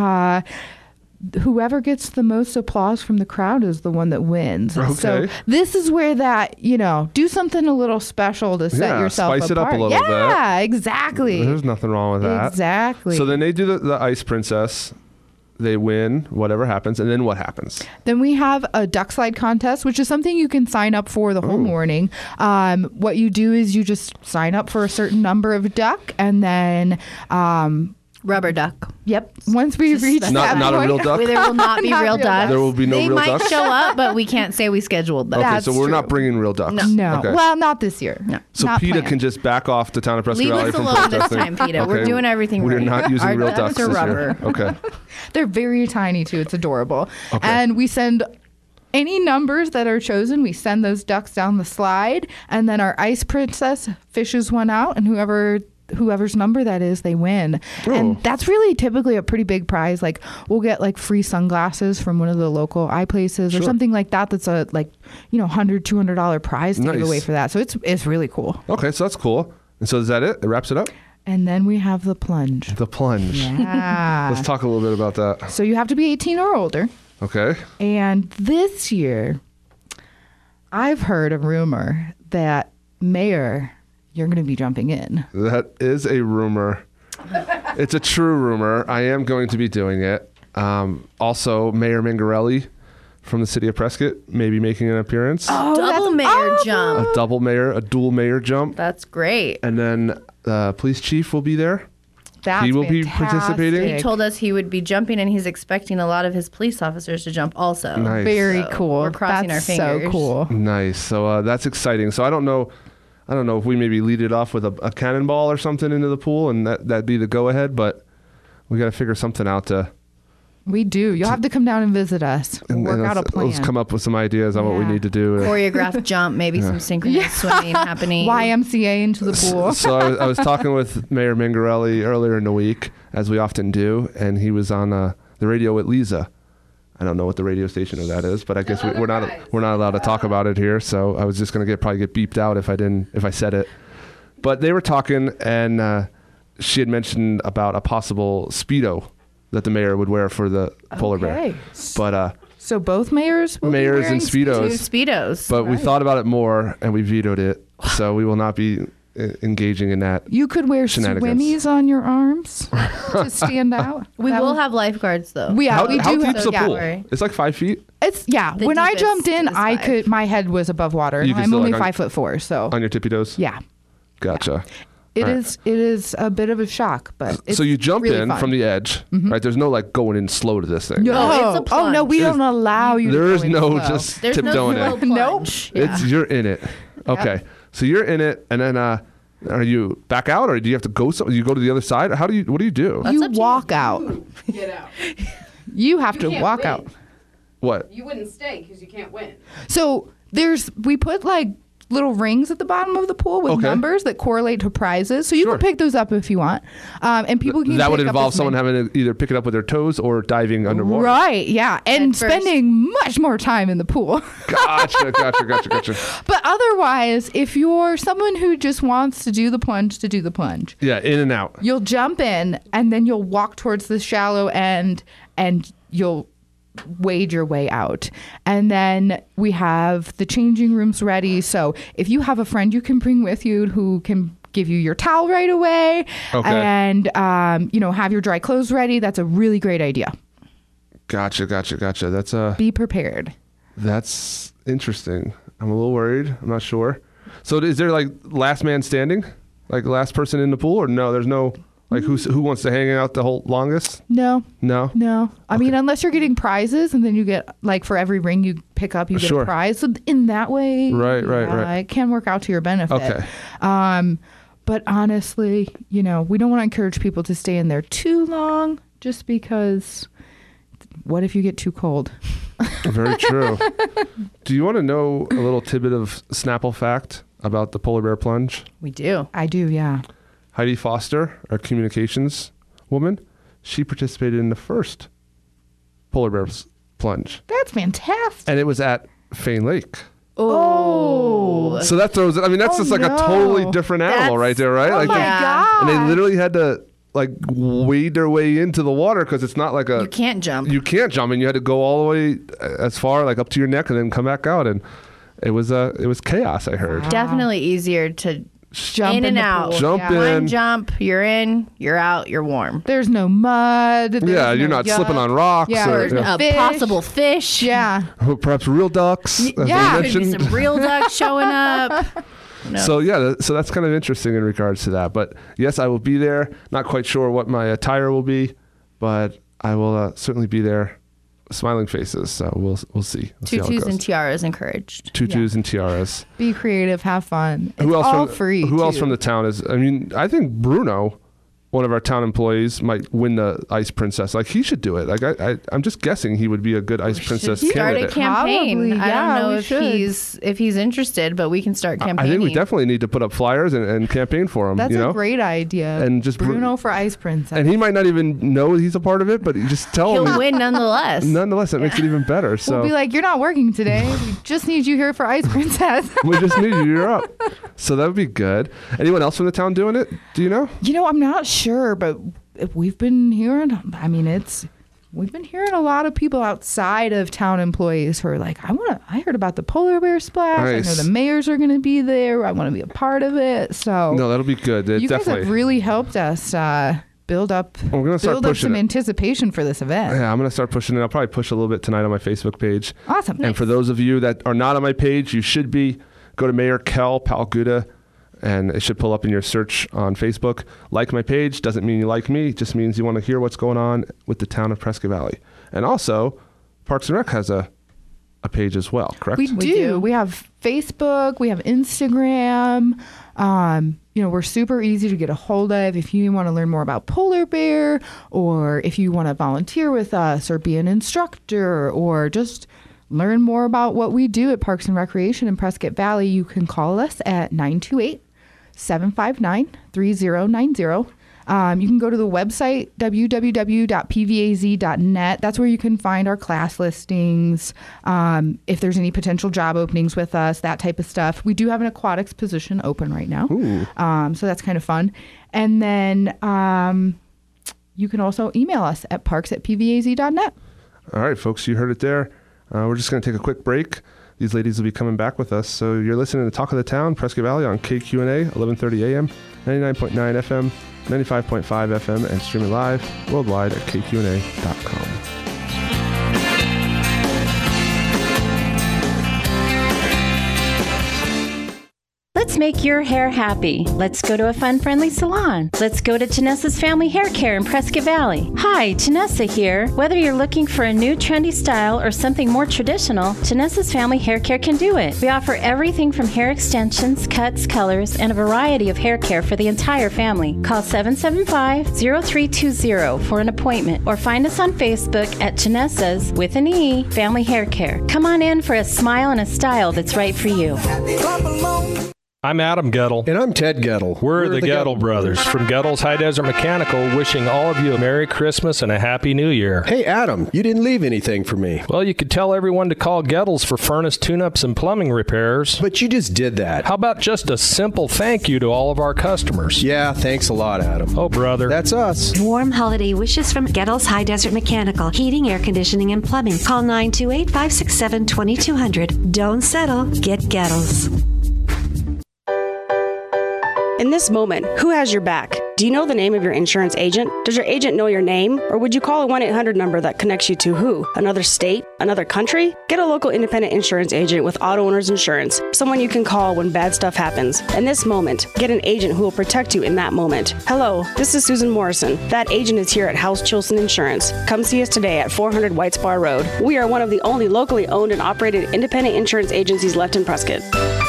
Speaker 16: whoever gets the most applause from the crowd is the one that wins.
Speaker 2: Okay.
Speaker 16: So this is where that, do something a little special to set yourself apart.
Speaker 2: Spice it up a little bit.
Speaker 16: Yeah, exactly.
Speaker 2: There's nothing wrong with that.
Speaker 16: Exactly.
Speaker 2: So then they do the Ice Princess. They win, whatever happens, and then what happens?
Speaker 16: Then we have a duck slide contest, which is something you can sign up for the whole morning. What you do is you just sign up for a certain number of duck, and then
Speaker 15: Rubber duck.
Speaker 16: Yep. Once we reach that
Speaker 2: not
Speaker 16: point,
Speaker 2: a real duck?
Speaker 15: There will not be
Speaker 16: Not
Speaker 15: real
Speaker 16: real
Speaker 15: ducks.
Speaker 2: There will be no
Speaker 15: they
Speaker 2: real
Speaker 15: might
Speaker 2: ducks?
Speaker 15: show up, but we can't say we scheduled them.
Speaker 2: Okay,
Speaker 16: That's
Speaker 2: so we're not
Speaker 16: true.
Speaker 2: bringing real ducks.
Speaker 16: No.
Speaker 2: Okay.
Speaker 16: Well, not this year. No.
Speaker 2: So
Speaker 16: not
Speaker 2: PETA
Speaker 16: planned.
Speaker 2: can just back off the town of Prescott
Speaker 15: Leave
Speaker 2: Valley
Speaker 15: us
Speaker 2: from
Speaker 15: alone this
Speaker 2: protesting.
Speaker 15: time, PETA. We're doing everything
Speaker 2: We're
Speaker 15: right.
Speaker 2: not using
Speaker 15: Our
Speaker 2: real
Speaker 15: ducks
Speaker 2: ducks
Speaker 15: are
Speaker 2: this
Speaker 15: rubber.
Speaker 2: year. Okay.
Speaker 16: They're very tiny too. It's adorable.
Speaker 2: Okay.
Speaker 16: And we send any numbers that are chosen. We send those ducks down the slide, and then our Ice Princess fishes one out, and whoever whoever's number that is, they win. And that's really typically a pretty big prize. Like we'll get like free sunglasses from one of the local eye places or something like that. That's a $100, $200 prize to give away for that. So it's really cool.
Speaker 2: Okay, so that's cool. And so is that it? It wraps it up?
Speaker 16: And then we have the plunge.
Speaker 2: The plunge.
Speaker 16: Yeah.
Speaker 2: Let's talk a little bit about that.
Speaker 16: So you have to be 18 or older.
Speaker 2: Okay.
Speaker 16: And this year, I've heard a rumor that Mayor, you're going to be jumping in.
Speaker 2: That is a rumor. It's a true rumor. I am going to be doing it. Also, Mayor Mingarelli from the city of Prescott may be making an appearance.
Speaker 15: Oh, double mayor jump.
Speaker 2: A dual mayor jump.
Speaker 15: That's great.
Speaker 2: And then the police chief will be there.
Speaker 16: That's
Speaker 2: he will be participating.
Speaker 15: He told us he would be jumping, and he's expecting a lot of his police officers to jump also.
Speaker 2: Nice.
Speaker 16: Very cool.
Speaker 15: We're crossing our fingers.
Speaker 16: So cool.
Speaker 2: Nice. So that's exciting. So I don't know if we maybe lead it off with a cannonball or something into the pool, and that'd be the go ahead. But we got to figure something out to.
Speaker 16: We do. You'll have to come down and visit us. We'll work out a plan.
Speaker 2: Let's come up with some ideas on what we need to do.
Speaker 15: Choreographed jump, maybe some synchronous swimming happening.
Speaker 16: YMCA into the pool.
Speaker 2: So I was talking with Mayor Mingarelli earlier in the week, as we often do, and he was on the radio with Lisa. I don't know what the radio station of that is, but I guess we're not allowed to talk about it here. So I was just going to probably get beeped out if I said it. But they were talking, and she had mentioned about a possible Speedo that the mayor would wear for the polar bear. But
Speaker 16: so both mayors
Speaker 2: and Speedos.
Speaker 15: Two Speedos.
Speaker 2: But we thought about it more and we vetoed it. So we will not be engaging in that.
Speaker 16: You could wear swimmies on your arms to stand out.
Speaker 15: We will have lifeguards though.
Speaker 2: How
Speaker 16: do.
Speaker 2: Deep's the pool? It's like 5 feet.
Speaker 16: It's when I jumped in, my head was above water. I'm only 5'4", so
Speaker 2: on your tippy toes.
Speaker 16: Yeah.
Speaker 2: Gotcha.
Speaker 16: It is a bit of a shock, but it's
Speaker 2: so you jump
Speaker 16: really
Speaker 2: in
Speaker 16: fun.
Speaker 2: from the edge, right? There's no like going in slow to this thing.
Speaker 16: No,
Speaker 15: it's a plunge.
Speaker 16: no, we don't allow you.
Speaker 2: There
Speaker 16: to
Speaker 2: is
Speaker 16: go in
Speaker 2: no
Speaker 16: slow.
Speaker 2: just
Speaker 15: There's
Speaker 2: tiptoeing
Speaker 15: no
Speaker 2: in.
Speaker 16: Nope.
Speaker 15: Yeah.
Speaker 2: You're in it. Okay, so you're in it, and then are you back out, or do you have to go? You go to the other side. What do you do?
Speaker 16: You walk out.
Speaker 4: Get out.
Speaker 16: You have to walk out.
Speaker 2: What?
Speaker 4: You wouldn't stay because you can't win.
Speaker 16: So we put like little rings at the bottom of the pool with numbers that correlate to prizes. So you can pick those up if you want. And people can
Speaker 2: that would
Speaker 16: pick up
Speaker 2: involve someone having to either pick it up with their toes or diving underwater.
Speaker 16: Right, yeah. And spending much more time in the pool.
Speaker 2: Gotcha.
Speaker 16: But otherwise, if you're someone who just wants to do the plunge.
Speaker 2: Yeah, in and out.
Speaker 16: You'll jump in and then you'll walk towards the shallow end and you'll wade your way out. And then we have the changing rooms ready. So if you have a friend you can bring with you who can give you your towel right away and, have your dry clothes ready, that's a really great idea.
Speaker 2: Gotcha. That's
Speaker 16: be prepared.
Speaker 2: That's interesting. I'm a little worried. I'm not sure. So is there like last man standing? Like last person in the pool, or no, there's no like who wants to hang out the whole longest?
Speaker 16: No. I mean, unless you're getting prizes, and then you get like for every ring you pick up, you get a prize. So in that way, right. It can work out to your benefit.
Speaker 2: Okay.
Speaker 16: But honestly, we don't want to encourage people to stay in there too long, just because. What if you get too cold?
Speaker 2: Very true. Do you want to know a little tidbit of Snapple fact about the polar bear plunge?
Speaker 15: We do.
Speaker 16: I do, yeah.
Speaker 2: Heidi Foster, our communications woman, she participated in the first polar bear plunge.
Speaker 16: That's fantastic.
Speaker 2: And it was at Fain Lake.
Speaker 16: Oh.
Speaker 2: So that throws it. I mean, that's just like a totally different animal right there, right?
Speaker 16: Oh, my God.
Speaker 2: And they literally had to like wade their way into the water because it's not like
Speaker 15: you can't jump.
Speaker 2: You can't jump, and you had to go all the way as far like up to your neck and then come back out, and it was chaos. I heard.
Speaker 15: Definitely easier to jump in and out.
Speaker 2: Jump in.
Speaker 15: One jump, you're in, you're out, you're warm.
Speaker 16: There's no mud.
Speaker 2: You're not slipping on rocks.
Speaker 16: Yeah,
Speaker 15: there's a possible fish.
Speaker 16: Yeah.
Speaker 2: Perhaps real ducks.
Speaker 15: Yeah, maybe some real ducks showing up. No.
Speaker 2: So that's kind of interesting in regards to that. But yes, I will be there. Not quite sure what my attire will be, but I will certainly be there. Smiling faces. So we'll see.
Speaker 15: Tutus and tiaras encouraged.
Speaker 2: Tutus and tiaras.
Speaker 16: Be creative. Have fun.
Speaker 2: Who else
Speaker 16: all free.
Speaker 2: Who else from the town is? I mean, I think Bruno one of our town employees might win the Ice Princess. Like, he should do it. Like, I'm just guessing he would be a good Ice Princess candidate.
Speaker 15: Start a campaign.
Speaker 16: Probably,
Speaker 15: I don't know
Speaker 16: should.
Speaker 15: if he's interested, but we can start campaigning.
Speaker 2: I think we definitely need to put up flyers and campaign for him.
Speaker 16: That's
Speaker 2: a
Speaker 16: great idea.
Speaker 2: And just
Speaker 16: Bruno for Ice Princess.
Speaker 2: And he might not even know he's a part of it, but you just tell him.
Speaker 15: He'll win nonetheless.
Speaker 2: Nonetheless, that makes it even better. So
Speaker 16: we'll be like, you're not working today. We just need you here for Ice Princess.
Speaker 2: we just need you. You're up. So that would be good. Anyone else from the town doing it? Do you know?
Speaker 16: I'm not sure, but we've been hearing, we've been hearing a lot of people outside of town employees who are like, I heard about the polar bear splash.
Speaker 2: Nice.
Speaker 16: I know the mayors are going to be there. I want to be a part of it. So
Speaker 2: no, that'll be good.
Speaker 16: You guys have really helped us build up some anticipation for this event.
Speaker 2: Yeah, I'm going to start pushing it. I'll probably push a little bit tonight on my Facebook page.
Speaker 16: Awesome.
Speaker 2: And for those of you that are not on my page, you should be. Go to Mayor Kel Palguda, and it should pull up in your search on Facebook. Like my page doesn't mean you like me. It just means you want to hear what's going on with the town of Prescott Valley. And also, Parks and Rec has a page as well, correct?
Speaker 16: We do. We have Facebook. We have Instagram. We're super easy to get a hold of if you want to learn more about polar bear, or if you want to volunteer with us or be an instructor, or just learn more about what we do at Parks and Recreation in Prescott Valley. You can call us at 928-759-3090. You can go to the website, www.pvaz.net. That's where you can find our class listings, if there's any potential job openings with us, that type of stuff. We do have an aquatics position open right now. So that's kind of fun. And then you can also email us at parks@pvaz.net.
Speaker 2: All right, folks, you heard it there. We're just going to take a quick break. These ladies will be coming back with us. So you're listening to Talk of the Town, Prescott Valley on KQNA, 1130 AM, 99.9 FM, 95.5 FM, and streaming live worldwide at kqna.com.
Speaker 5: Let's make your hair happy. Let's go to a fun, friendly salon. Let's go to Tanessa's Family Hair Care in Prescott Valley. Hi, Tanessa here. Whether you're looking for a new trendy style or something more traditional, Tanessa's Family Hair Care can do it. We offer everything from hair extensions, cuts, colors, and a variety of hair care for the entire family. Call 775-0320 for an appointment, or find us on Facebook at Tanessa's, with an E, Family Hair Care. Come on in for a smile and a style that's right for you.
Speaker 7: I'm Adam Gettle.
Speaker 6: And I'm Ted Gettle.
Speaker 7: We're the Gettle Brothers from Gettle's High Desert Mechanical, wishing all of you a Merry Christmas and a Happy New Year.
Speaker 6: Hey, Adam, you didn't leave anything for me.
Speaker 7: Well, you could tell everyone to call Gettle's for furnace tune-ups and plumbing repairs.
Speaker 6: But you just did that.
Speaker 7: How about just a simple thank you to all of our customers?
Speaker 6: Yeah, thanks a lot, Adam.
Speaker 7: Oh, brother.
Speaker 6: That's us.
Speaker 11: Warm holiday wishes from Gettle's High Desert Mechanical, heating, air conditioning, and plumbing. Call 928-567-2200. Don't settle. Get Gettle's.
Speaker 17: In this moment, who has your back? Do you know the name of your insurance agent? Does your agent know your name? Or would you call a 1-800 number that connects you to who? Another state? Another country? Get a local independent insurance agent with Auto Owners Insurance, someone you can call when bad stuff happens. In this moment, get an agent who will protect you in that moment. Hello, this is Susan Morrison. That agent is here at House Chilson Insurance. Come see us today at 400 White Spar Road. We are one of the only locally owned and operated independent insurance agencies left in Prescott.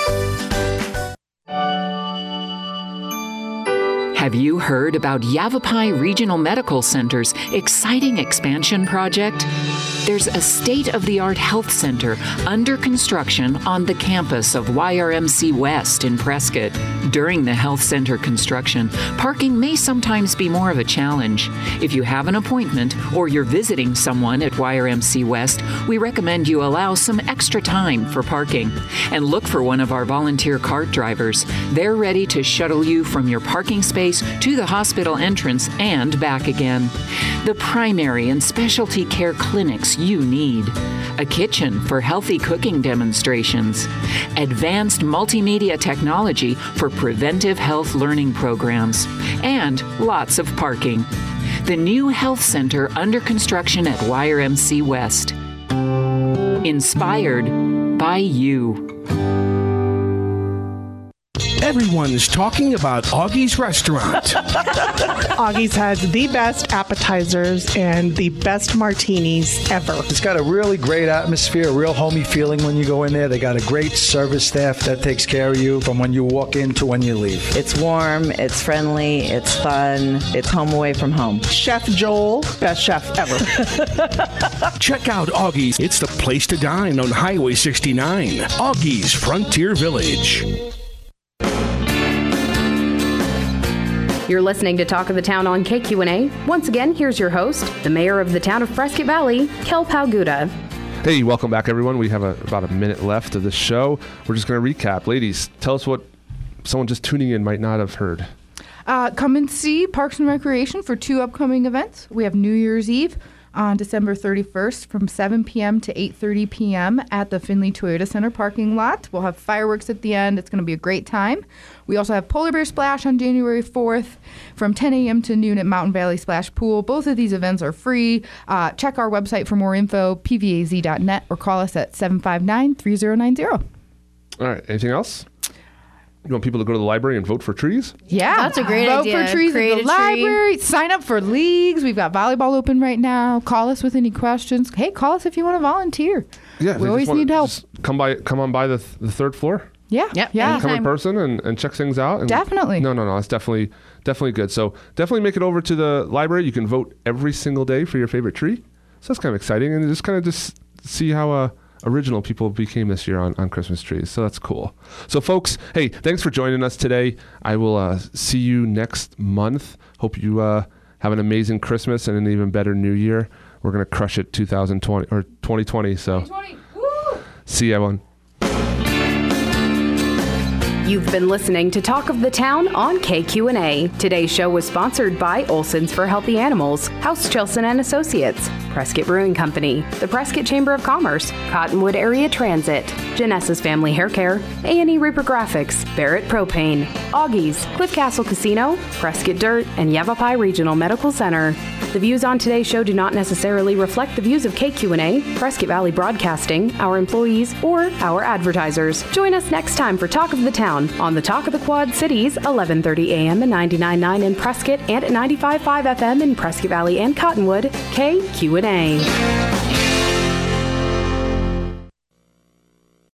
Speaker 18: Have you heard about Yavapai Regional Medical Center's exciting expansion project? There's a state-of-the-art health center under construction on the campus of YRMC West in Prescott. During the health center construction, parking may sometimes be more of a challenge. If you have an appointment or you're visiting someone at YRMC West, we recommend you allow some extra time for parking. And look for one of our volunteer cart drivers. They're ready to shuttle you from your parking space to the hospital entrance and back again. The primary and specialty care clinics you need. A kitchen for healthy cooking demonstrations. Advanced multimedia technology for preventive health learning programs. And lots of parking. The new health center under construction at YRMC West. Inspired by you.
Speaker 12: Everyone's talking about Augie's Restaurant.
Speaker 13: Augie's has the best appetizers and the best martinis ever.
Speaker 19: It's got a really great atmosphere, a real homey feeling when you go in there. They got a great service staff that takes care of you from when you walk in to when you leave.
Speaker 20: It's warm, it's friendly, it's fun, it's home away from home.
Speaker 13: Chef Joel, best chef ever.
Speaker 12: Check out Augie's. It's the place to dine on Highway 69. Augie's Frontier Village.
Speaker 1: You're listening to Talk of the Town on KQNA. Once again, here's your host, the mayor of the town of Prescott Valley, Kel Palguda.
Speaker 2: Hey, welcome back, everyone. We have about a minute left of the show. We're just going to recap. Ladies, tell us what someone just tuning in might not have heard.
Speaker 16: Come and see Parks and Recreation for 2 upcoming events. We have New Year's Eve on December 31st from 7 p.m. to 8:30 p.m. at the Findlay Toyota Center parking lot. We'll have fireworks at the end. It's going to be a great time. We also have Polar Bear Splash on January 4th from 10 a.m. to noon at Mountain Valley Splash Pool. Both of these events are free. Check our website for more info, pvaz.net, or call us at 759-3090.
Speaker 2: All right. Anything else? You want people to go to the library and vote for trees?
Speaker 16: Yeah.
Speaker 15: That's a great
Speaker 16: Vote
Speaker 15: idea.
Speaker 16: for trees
Speaker 15: Create
Speaker 16: at the
Speaker 15: a tree.
Speaker 16: library. Sign up for leagues. We've got volleyball open right now. Call us with any questions. Hey, call us if you want to volunteer.
Speaker 2: Yeah.
Speaker 16: We always need help.
Speaker 2: Come on by the third floor.
Speaker 16: Yeah.
Speaker 15: Yep.
Speaker 16: Yeah.
Speaker 2: Come in person and check things out. And
Speaker 16: Definitely.
Speaker 2: No. It's definitely good. So definitely make it over to the library. You can vote every single day for your favorite tree. So that's kind of exciting. And just kind of just see how original people became this year on Christmas trees. So that's cool. So folks, hey, thanks for joining us today. I will see you next month. Hope you have an amazing Christmas and an even better New Year. We're going to crush it 2020. So 2020. See you, everyone.
Speaker 1: You've been listening to Talk of the Town on KQNA. Today's show was sponsored by Olson's for Healthy Animals, House Chilson and Associates, Prescott Brewing Company, the Prescott Chamber of Commerce, Cottonwood Area Transit, Janessa's Family Hair Care, A&E Reprographics, Barrett Propane, Augie's, Cliff Castle Casino, Prescott Dirt, and Yavapai Regional Medical Center. The views on today's show do not necessarily reflect the views of KQNA, Prescott Valley Broadcasting, our employees, or our advertisers. Join us next time for Talk of the Town on the Talk of the Quad Cities, 1130 a.m. and 99.9 in Prescott and at 95.5 FM in Prescott Valley and Cottonwood, KQNA.